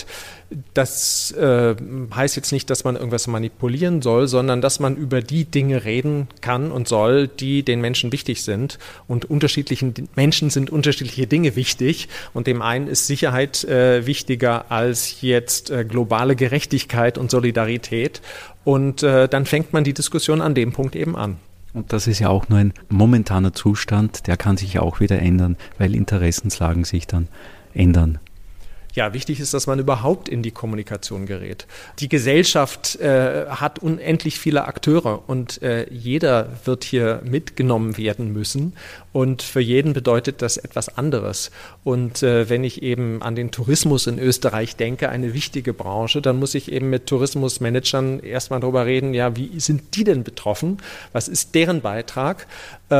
Das heißt jetzt nicht, dass man irgendwas manipulieren soll, sondern dass man über die Dinge reden kann und soll, die den Menschen wichtig sind. Und unterschiedlichen Menschen sind unterschiedliche Dinge wichtig. Und dem einen ist Sicherheit wichtiger als jetzt globale Gerechtigkeit und Solidarität. Und dann fängt man die Diskussion an dem Punkt eben an. Und das ist ja auch nur ein momentaner Zustand, der kann sich ja auch wieder ändern, weil Interessenslagen sich dann ändern. Ja, wichtig ist, dass man überhaupt in die Kommunikation gerät. Die Gesellschaft hat unendlich viele Akteure und jeder wird hier mitgenommen werden müssen. Und für jeden bedeutet das etwas anderes. Und wenn ich eben an den Tourismus in Österreich denke, eine wichtige Branche, dann muss ich eben mit Tourismusmanagern erstmal darüber reden, ja, wie sind die denn betroffen? Was ist deren Beitrag?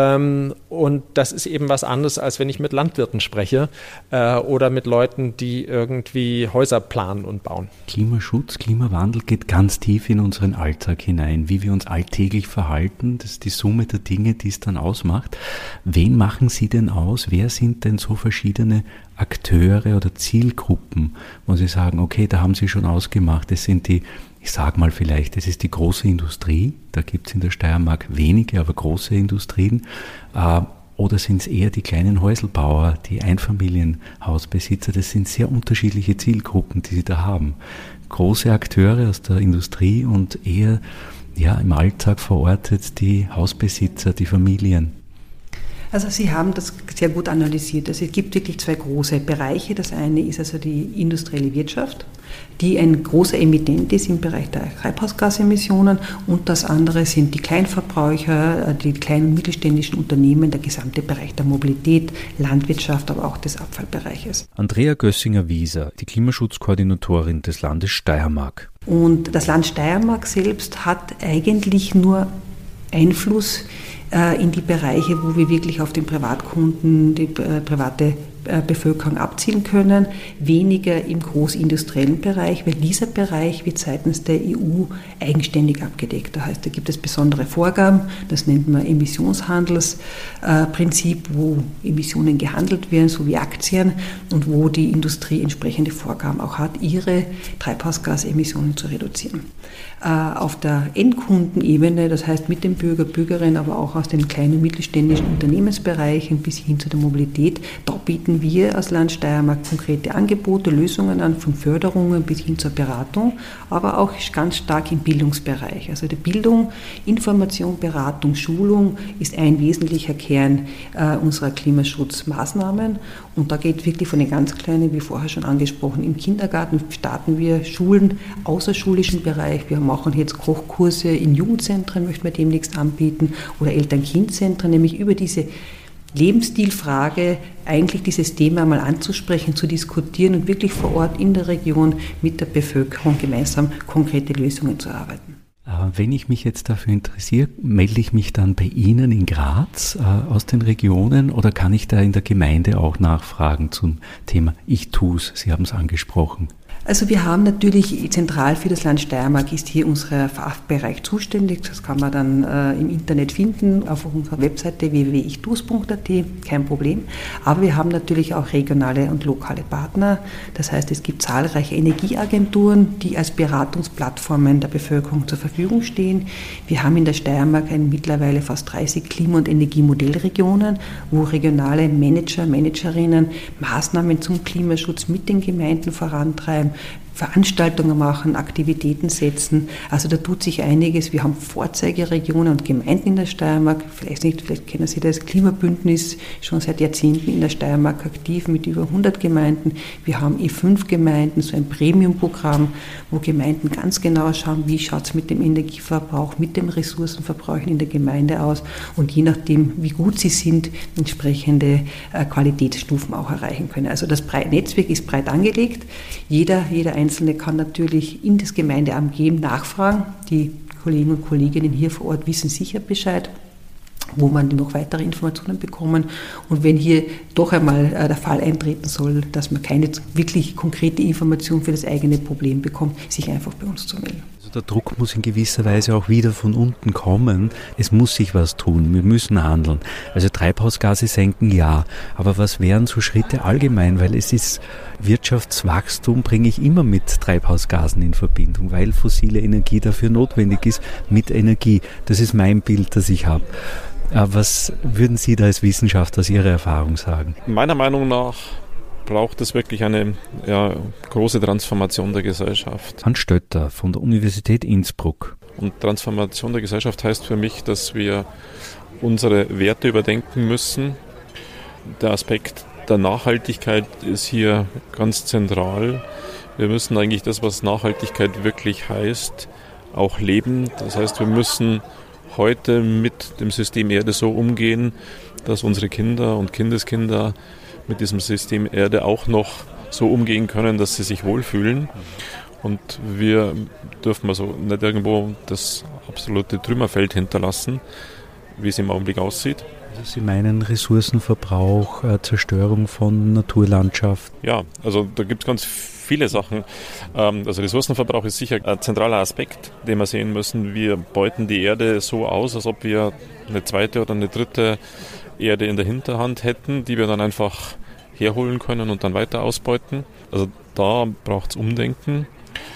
Und das ist eben was anderes, als wenn ich mit Landwirten spreche oder mit Leuten, die irgendwie Häuser planen und bauen. Klimaschutz, Klimawandel geht ganz tief in unseren Alltag hinein, wie wir uns alltäglich verhalten. Das ist die Summe der Dinge, die es dann ausmacht. Wen machen Sie denn aus? Wer sind denn so verschiedene Akteure oder Zielgruppen, wo Sie sagen, okay, da haben Sie schon ausgemacht, das sind die, ich sage mal vielleicht, das ist die große Industrie, da gibt es in der Steiermark wenige, aber große Industrien, oder sind es eher die kleinen Häuselbauer, die Einfamilienhausbesitzer, das sind sehr unterschiedliche Zielgruppen, die Sie da haben. Große Akteure aus der Industrie und eher im Alltag verortet die Hausbesitzer, die Familien. Also Sie haben das sehr gut analysiert. Also es gibt wirklich zwei große Bereiche. Das eine ist also die industrielle Wirtschaft, die ein großer Emittent ist im Bereich der Treibhausgasemissionen, und das andere sind die Kleinverbraucher, die kleinen und mittelständischen Unternehmen, der gesamte Bereich der Mobilität, Landwirtschaft, aber auch des Abfallbereiches. Andrea Gössinger-Wieser, die Klimaschutzkoordinatorin des Landes Steiermark. Und das Land Steiermark selbst hat eigentlich nur Einfluss in die Bereiche, wo wir wirklich auf den Privatkunden, die private Bevölkerung abzielen können, weniger im großindustriellen Bereich, weil dieser Bereich wird seitens der EU eigenständig abgedeckt. Das heißt, da gibt es besondere Vorgaben, das nennt man Emissionshandelsprinzip, wo Emissionen gehandelt werden, so wie Aktien, und wo die Industrie entsprechende Vorgaben auch hat, ihre Treibhausgasemissionen zu reduzieren. Auf der Endkundenebene, das heißt mit den Bürger, Bürgerinnen, aber auch aus den kleinen und mittelständischen Unternehmensbereichen bis hin zu der Mobilität, da bieten wir als Land Steiermark konkrete Angebote, Lösungen an, von Förderungen bis hin zur Beratung, aber auch ganz stark im Bildungsbereich. Also die Bildung, Information, Beratung, Schulung ist ein wesentlicher Kern unserer Klimaschutzmaßnahmen, und da geht wirklich von den ganz Kleinen, wie vorher schon angesprochen, im Kindergarten starten wir Schulen, außerschulischen Bereich, wir machen jetzt Kochkurse in Jugendzentren, möchten wir demnächst anbieten, oder Eltern-Kind-Zentren, nämlich über diese Lebensstilfrage eigentlich dieses Thema mal anzusprechen, zu diskutieren und wirklich vor Ort in der Region mit der Bevölkerung gemeinsam konkrete Lösungen zu erarbeiten. Wenn ich mich jetzt dafür interessiere, melde ich mich dann bei Ihnen in Graz aus den Regionen, oder kann ich da in der Gemeinde auch nachfragen zum Thema Ich tu's? Sie haben es angesprochen. Also wir haben natürlich zentral für das Land Steiermark ist hier unser Fachbereich zuständig. Das kann man dann im Internet finden, auf unserer Webseite www.ichtus.at, kein Problem. Aber wir haben natürlich auch regionale und lokale Partner. Das heißt, es gibt zahlreiche Energieagenturen, die als Beratungsplattformen der Bevölkerung zur Verfügung stehen. Wir haben in der Steiermark mittlerweile fast 30 Klima- und Energiemodellregionen, wo regionale Manager, Managerinnen Maßnahmen zum Klimaschutz mit den Gemeinden vorantreiben, Veranstaltungen machen, Aktivitäten setzen. Also da tut sich einiges. Wir haben Vorzeigeregionen und Gemeinden in der Steiermark. Vielleicht kennen Sie das Klimabündnis, schon seit Jahrzehnten in der Steiermark aktiv mit über 100 Gemeinden. Wir haben E5-Gemeinden, so ein Premium-Programm, wo Gemeinden ganz genau schauen, wie schaut es mit dem Energieverbrauch, mit dem Ressourcenverbrauch in der Gemeinde aus und je nachdem, wie gut sie sind, entsprechende Qualitätsstufen auch erreichen können. Also das Netzwerk ist breit angelegt. Jeder Einzelne kann natürlich in das Gemeindeamt gehen, nachfragen. Die Kolleginnen und Kollegen hier vor Ort wissen sicher Bescheid, wo man noch weitere Informationen bekommen. Und wenn hier doch einmal der Fall eintreten soll, dass man keine wirklich konkrete Information für das eigene Problem bekommt, sich einfach bei uns zu melden. Also der Druck muss in gewisser Weise auch wieder von unten kommen. Es muss sich was tun. Wir müssen handeln. Also Treibhausgase senken, ja. Aber was wären so Schritte allgemein? Weil es ist Wirtschaftswachstum bringe ich immer mit Treibhausgasen in Verbindung, weil fossile Energie dafür notwendig ist, mit Energie. Das ist mein Bild, das ich habe. Was würden Sie da als Wissenschaftler aus Ihrer Erfahrung sagen? Meiner Meinung nach braucht es wirklich eine große Transformation der Gesellschaft. Hans Stötter von der Universität Innsbruck. Und Transformation der Gesellschaft heißt für mich, dass wir unsere Werte überdenken müssen. Der Aspekt der Nachhaltigkeit ist hier ganz zentral. Wir müssen eigentlich das, was Nachhaltigkeit wirklich heißt, auch leben. Das heißt, wir müssen heute mit dem System Erde so umgehen, dass unsere Kinder und Kindeskinder mit diesem System Erde auch noch so umgehen können, dass sie sich wohlfühlen. Und wir dürfen also nicht irgendwo das absolute Trümmerfeld hinterlassen, wie es im Augenblick aussieht. Also Sie meinen Ressourcenverbrauch, Zerstörung von Naturlandschaft? Ja, also da gibt es ganz viele Sachen. Also Ressourcenverbrauch ist sicher ein zentraler Aspekt, den wir sehen müssen. Wir beuten die Erde so aus, als ob wir eine zweite oder eine dritte Erde in der Hinterhand hätten, die wir dann einfach herholen können und dann weiter ausbeuten. Also da braucht es Umdenken.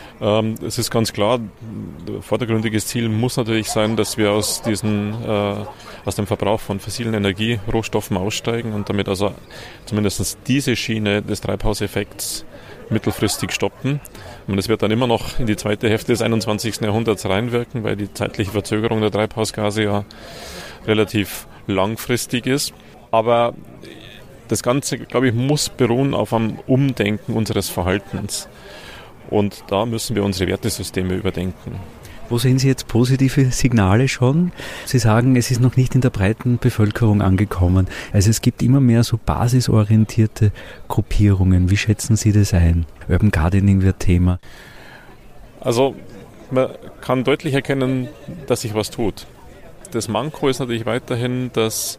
Es ist ganz klar, vordergründiges Ziel muss natürlich sein, dass wir aus dem Verbrauch von fossilen Energierohstoffen aussteigen und damit also zumindest diese Schiene des Treibhauseffekts mittelfristig stoppen. Und es wird dann immer noch in die zweite Hälfte des 21. Jahrhunderts reinwirken, weil die zeitliche Verzögerung der Treibhausgase ja relativ langfristig ist. Aber das Ganze, glaube ich, muss beruhen auf einem Umdenken unseres Verhaltens. Und da müssen wir unsere Wertesysteme überdenken. Wo sehen Sie jetzt positive Signale schon? Sie sagen, es ist noch nicht in der breiten Bevölkerung angekommen. Also es gibt immer mehr so basisorientierte Gruppierungen. Wie schätzen Sie das ein? Urban Gardening wird Thema. Also man kann deutlich erkennen, dass sich was tut. Das Manko ist natürlich weiterhin, dass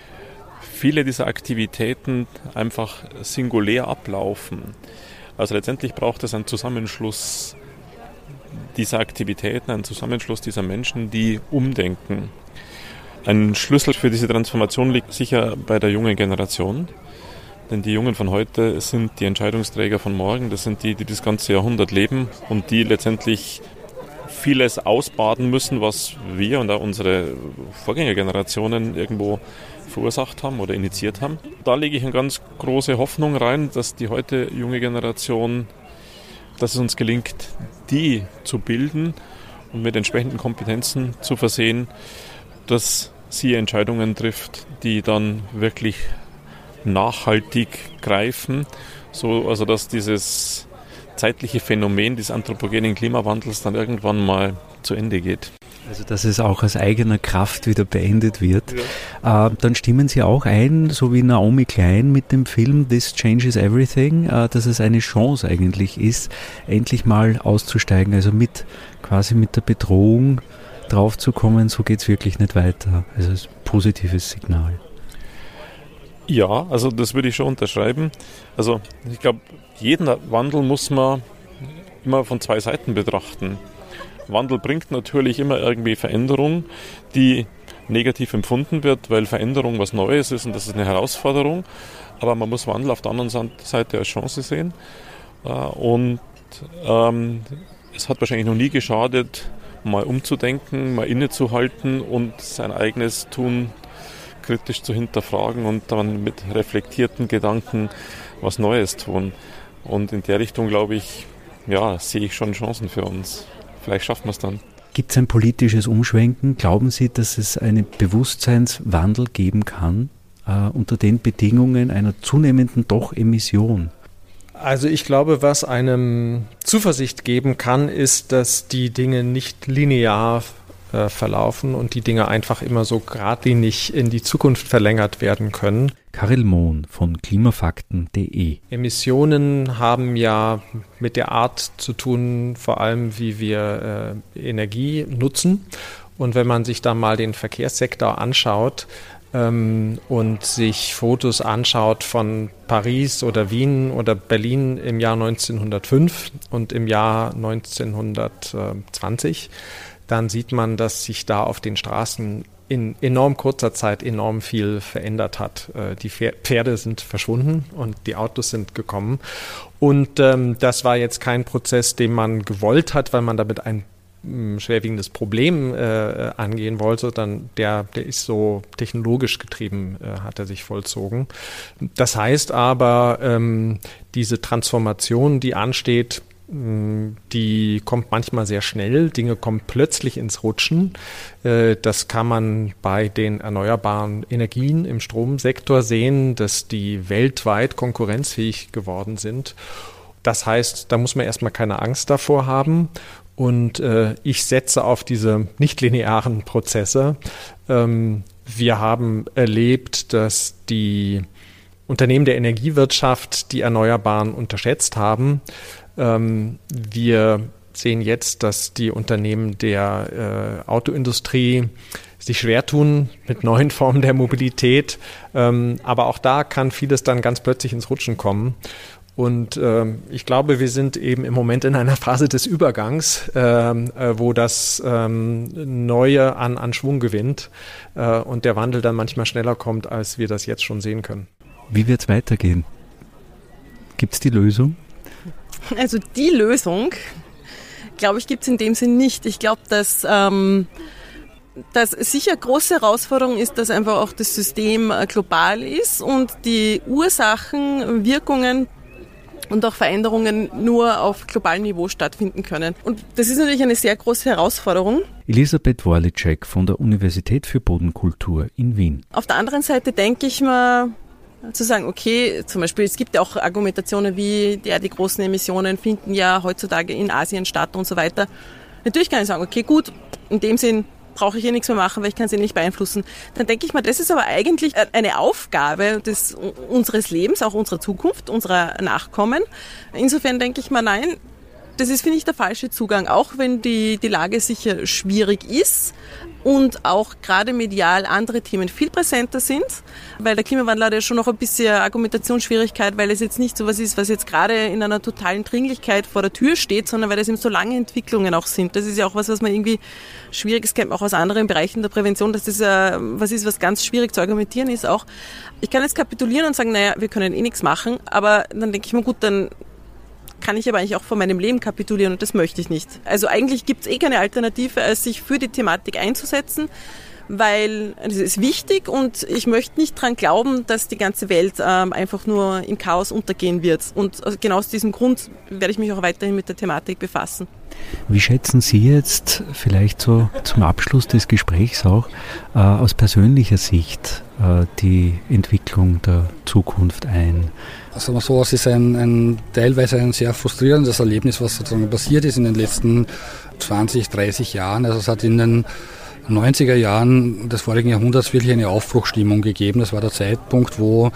viele dieser Aktivitäten einfach singulär ablaufen. Also letztendlich braucht es einen Zusammenschluss dieser Aktivitäten, einen Zusammenschluss dieser Menschen, die umdenken. Ein Schlüssel für diese Transformation liegt sicher bei der jungen Generation. Denn die Jungen von heute sind die Entscheidungsträger von morgen. Das sind die, die das ganze Jahrhundert leben und die letztendlich vieles ausbaden müssen, was wir und auch unsere Vorgängergenerationen irgendwo verursacht haben oder initiiert haben. Da lege ich eine ganz große Hoffnung rein, dass die heute junge Generation, dass es uns gelingt, die zu bilden und mit entsprechenden Kompetenzen zu versehen, dass sie Entscheidungen trifft, die dann wirklich nachhaltig greifen, so also dass dieses zeitliche Phänomen des anthropogenen Klimawandels dann irgendwann mal zu Ende geht. Also dass es auch aus eigener Kraft wieder beendet wird. Ja. Dann stimmen Sie auch ein, so wie Naomi Klein mit dem Film This Changes Everything, dass es eine Chance eigentlich ist, endlich mal auszusteigen, also quasi mit der Bedrohung draufzukommen, so geht es wirklich nicht weiter. Also es ist ein positives Signal. Ja, also das würde ich schon unterschreiben. Also ich glaube, jeden Wandel muss man immer von zwei Seiten betrachten. Wandel bringt natürlich immer irgendwie Veränderung, die negativ empfunden wird, weil Veränderung was Neues ist und das ist eine Herausforderung. Aber man muss Wandel auf der anderen Seite als Chance sehen. Und es hat wahrscheinlich noch nie geschadet, mal umzudenken, mal innezuhalten und sein eigenes Tun kritisch zu hinterfragen und dann mit reflektierten Gedanken was Neues tun. Und in der Richtung, glaube ich, sehe ich schon Chancen für uns. Vielleicht schaffen wir es dann. Gibt es ein politisches Umschwenken? Glauben Sie, dass es einen Bewusstseinswandel geben kann unter den Bedingungen einer zunehmenden Emission? Also ich glaube, was einem Zuversicht geben kann, ist, dass die Dinge nicht linear verlaufen und die Dinge einfach immer so geradlinig in die Zukunft verlängert werden können. Karyl Mohn von klimafakten.de. Emissionen haben ja mit der Art zu tun, vor allem wie wir Energie nutzen. Und wenn man sich da mal den Verkehrssektor anschaut und sich Fotos anschaut von Paris oder Wien oder Berlin im Jahr 1905 und im Jahr 1920, dann sieht man, dass sich da auf den Straßen in enorm kurzer Zeit enorm viel verändert hat. Die Pferde sind verschwunden und die Autos sind gekommen. Und das war jetzt kein Prozess, den man gewollt hat, weil man damit ein schwerwiegendes Problem angehen wollte, sondern der ist so technologisch getrieben, hat er sich vollzogen. Das heißt aber, diese Transformation, die ansteht, die kommt manchmal sehr schnell, Dinge kommen plötzlich ins Rutschen. Das kann man bei den erneuerbaren Energien im Stromsektor sehen, dass die weltweit konkurrenzfähig geworden sind. Das heißt, da muss man erstmal keine Angst davor haben. Und ich setze auf diese nichtlinearen Prozesse. Wir haben erlebt, dass die Unternehmen der Energiewirtschaft die Erneuerbaren unterschätzt haben. Wir sehen jetzt, dass die Unternehmen der Autoindustrie sich schwer tun mit neuen Formen der Mobilität. Aber auch da kann vieles dann ganz plötzlich ins Rutschen kommen. Und ich glaube, wir sind eben im Moment in einer Phase des Übergangs, wo das Neue an Schwung gewinnt und der Wandel dann manchmal schneller kommt, als wir das jetzt schon sehen können. Wie wird es weitergehen? Gibt es die Lösung? Also die Lösung, glaube ich, gibt es in dem Sinn nicht. Ich glaube, dass sicher große Herausforderung ist, dass einfach auch das System global ist und die Ursachen, Wirkungen und auch Veränderungen nur auf globalem Niveau stattfinden können. Und das ist natürlich eine sehr große Herausforderung. Elisabeth Worlicek von der Universität für Bodenkultur in Wien. Auf der anderen Seite denke ich mal, zu sagen, okay, zum Beispiel, es gibt ja auch Argumentationen wie, die großen Emissionen finden ja heutzutage in Asien statt und so weiter. Natürlich kann ich sagen, okay, gut, in dem Sinn brauche ich hier nichts mehr machen, weil ich kann sie nicht beeinflussen. Dann denke ich mal, das ist aber eigentlich eine Aufgabe unseres Lebens, auch unserer Zukunft, unserer Nachkommen. Insofern denke ich mal, nein, das ist, finde ich, der falsche Zugang, auch wenn die Lage sicher schwierig ist und auch gerade medial andere Themen viel präsenter sind, weil der Klimawandel hat ja schon noch ein bisschen Argumentationsschwierigkeit, weil es jetzt nicht so was ist, was jetzt gerade in einer totalen Dringlichkeit vor der Tür steht, sondern weil es eben so lange Entwicklungen auch sind. Das ist ja auch was man irgendwie schwierig, das kennt man auch aus anderen Bereichen der Prävention, dass das was ist, was ganz schwierig zu argumentieren ist auch. Ich kann jetzt kapitulieren und sagen, naja, wir können nichts machen, aber dann denke ich mir, gut, dann kann ich aber eigentlich auch von meinem Leben kapitulieren und das möchte ich nicht. Also eigentlich gibt es keine Alternative, als sich für die Thematik einzusetzen, weil es ist wichtig und ich möchte nicht dran glauben, dass die ganze Welt einfach nur im Chaos untergehen wird. Und genau aus diesem Grund werde ich mich auch weiterhin mit der Thematik befassen. Wie schätzen Sie jetzt vielleicht so zum Abschluss des Gesprächs auch aus persönlicher Sicht die Entwicklung der Zukunft ein? Also so, es ist teilweise ein sehr frustrierendes Erlebnis, was sozusagen passiert ist in den letzten 20, 30 Jahren. Also es hat in den 90er Jahren des vorigen Jahrhunderts wirklich eine Aufbruchsstimmung gegeben. Das war der Zeitpunkt, wo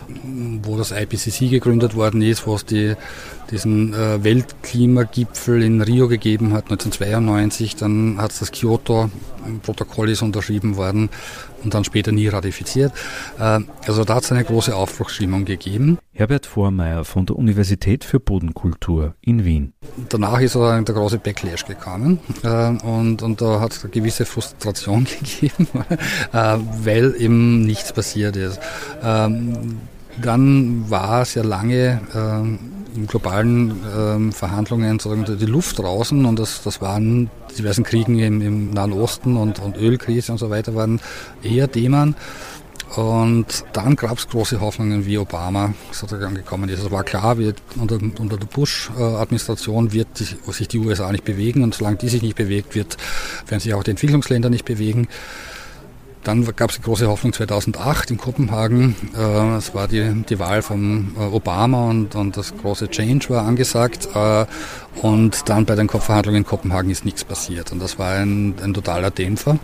das IPCC gegründet worden ist, wo es diesen Weltklimagipfel in Rio gegeben hat, 1992. Dann hat das Kyoto-Protokoll ist unterschrieben worden und dann später nie ratifiziert. Also da hat es eine große Aufbruchsstimmung gegeben. Herbert Vormeier von der Universität für Bodenkultur in Wien. Danach ist der große Backlash gekommen und da hat es eine gewisse Frustration gegeben, weil eben nichts passiert ist. Dann war sehr lange in globalen Verhandlungen sozusagen die Luft draußen und das waren diversen Kriegen im Nahen Osten und Ölkrise und so weiter waren eher Themen. Und dann gab es große Hoffnungen, wie Obama sozusagen gekommen ist. Es war klar, unter der Bush-Administration wird sich die USA nicht bewegen und solange die sich nicht bewegt, werden sich auch die Entwicklungsländer nicht bewegen. Dann gab es die große Hoffnung 2008 in Kopenhagen. Es war die Wahl von Obama und das große Change war angesagt. Und dann bei den COP-Verhandlungen in Kopenhagen ist nichts passiert. Und das war ein totaler Dämpfer.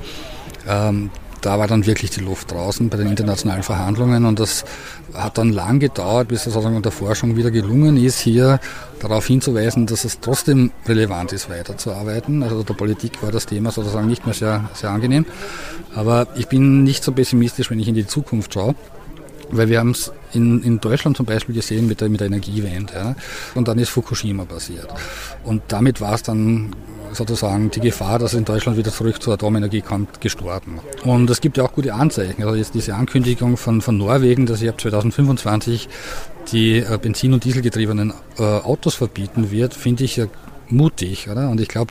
Da war dann wirklich die Luft draußen bei den internationalen Verhandlungen und das hat dann lang gedauert, bis es sozusagen in der Forschung wieder gelungen ist, hier darauf hinzuweisen, dass es trotzdem relevant ist, weiterzuarbeiten. Also der Politik war das Thema sozusagen nicht mehr sehr, sehr angenehm. Aber ich bin nicht so pessimistisch, wenn ich in die Zukunft schaue. Weil wir haben es in Deutschland zum Beispiel gesehen mit der Energiewende. Ja? Und dann ist Fukushima passiert. Und damit war es dann sozusagen die Gefahr, dass es in Deutschland wieder zurück zur Atomenergie kommt, gestorben. Und es gibt ja auch gute Anzeichen. Also jetzt diese Ankündigung von Norwegen, dass sie ab 2025 die Benzin- und Dieselgetriebenen Autos verbieten wird, finde ich ja mutig, oder? Und ich glaube,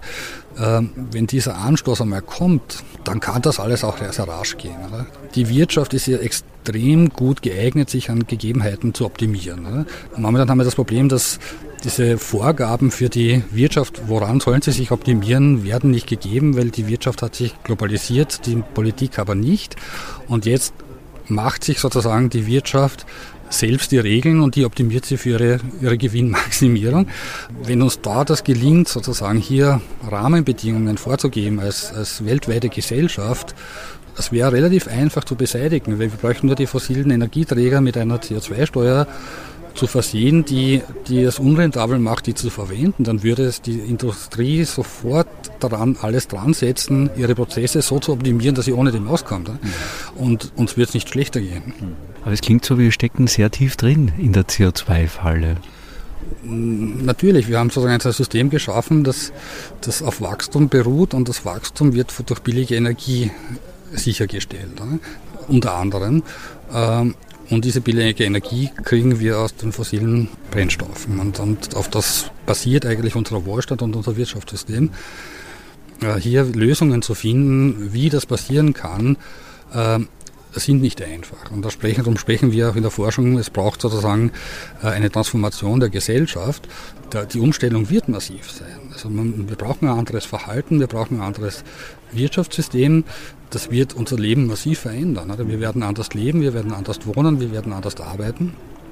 wenn dieser Anstoß einmal kommt, dann kann das alles auch sehr rasch gehen, oder? Die Wirtschaft ist ja extrem gut geeignet, sich an Gegebenheiten zu optimieren, oder? Und momentan haben wir das Problem, dass diese Vorgaben für die Wirtschaft, woran sollen sie sich optimieren, werden nicht gegeben, weil die Wirtschaft hat sich globalisiert, die Politik aber nicht. Und jetzt macht sich sozusagen die Wirtschaft selbst die Regeln und die optimiert sie für ihre Gewinnmaximierung. Wenn uns da das gelingt, sozusagen hier Rahmenbedingungen vorzugeben als weltweite Gesellschaft, das wäre relativ einfach zu beseitigen, weil wir bräuchten nur die fossilen Energieträger mit einer CO2-Steuer zu versehen, die es unrentabel macht, die zu verwenden, dann würde es die Industrie sofort alles dran setzen, ihre Prozesse so zu optimieren, dass sie ohne dem auskommt. Und uns wird es nicht schlechter gehen. Aber es klingt so, wir stecken sehr tief drin in der CO2-Falle. Natürlich, wir haben sozusagen ein System geschaffen, das auf Wachstum beruht und das Wachstum wird durch billige Energie sichergestellt, unter anderem. Und diese billige Energie kriegen wir aus den fossilen Brennstoffen. Und auf das basiert eigentlich unser Wohlstand und unser Wirtschaftssystem. Hier Lösungen zu finden, wie das passieren kann, sind nicht einfach. Und darum sprechen wir auch in der Forschung, es braucht sozusagen eine Transformation der Gesellschaft. Die Umstellung wird massiv sein. Also wir brauchen ein anderes Verhalten, wir brauchen ein anderes Wirtschaftssystem. Das wird unser Leben massiv verändern. Wir werden anders leben, wir werden anders wohnen, wir werden anders arbeiten.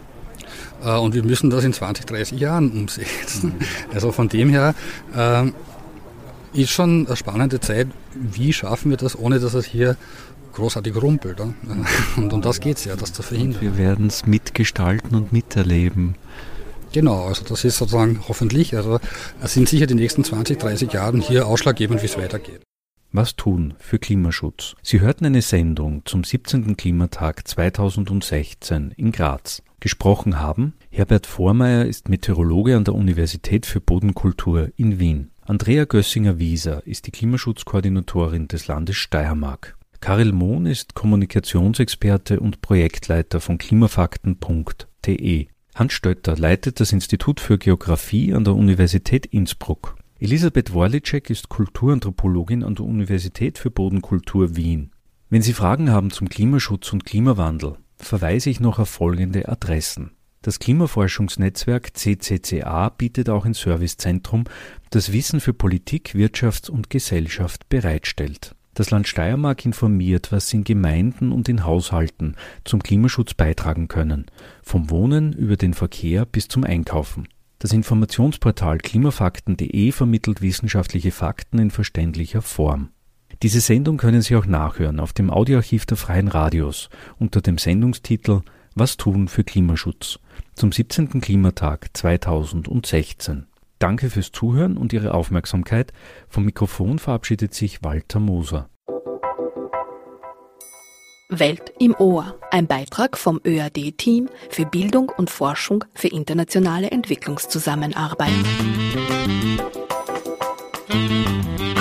Und wir müssen das in 20, 30 Jahren umsetzen. Also von dem her ist schon eine spannende Zeit. Wie schaffen wir das, ohne dass es hier großartig rumpelt? Und um das geht es ja, das zu verhindern. Wir werden es mitgestalten und miterleben. Genau, also das ist sozusagen hoffentlich, also es sind sicher die nächsten 20, 30 Jahren hier ausschlaggebend, wie es weitergeht. Was tun für Klimaschutz? Sie hörten eine Sendung zum 17. Klimatag 2016 in Graz. Gesprochen haben Herbert Vormeier ist Meteorologe an der Universität für Bodenkultur in Wien. Andrea Gössinger-Wieser ist die Klimaschutzkoordinatorin des Landes Steiermark. Karel Mohn ist Kommunikationsexperte und Projektleiter von klimafakten.de. Hans Stötter leitet das Institut für Geographie an der Universität Innsbruck. Elisabeth Worlicek ist Kulturanthropologin an der Universität für Bodenkultur Wien. Wenn Sie Fragen haben zum Klimaschutz und Klimawandel, verweise ich noch auf folgende Adressen. Das Klimaforschungsnetzwerk CCCA bietet auch ein Servicezentrum, das Wissen für Politik, Wirtschaft und Gesellschaft bereitstellt. Das Land Steiermark informiert, was Sie in Gemeinden und in Haushalten zum Klimaschutz beitragen können, vom Wohnen über den Verkehr bis zum Einkaufen. Das Informationsportal klimafakten.de vermittelt wissenschaftliche Fakten in verständlicher Form. Diese Sendung können Sie auch nachhören auf dem Audioarchiv der Freien Radios unter dem Sendungstitel Was tun für Klimaschutz zum 17. Klimatag 2016. Danke fürs Zuhören und Ihre Aufmerksamkeit. Vom Mikrofon verabschiedet sich Walter Moser. Welt im Ohr, ein Beitrag vom ÖAD-Team für Bildung und Forschung für internationale Entwicklungszusammenarbeit.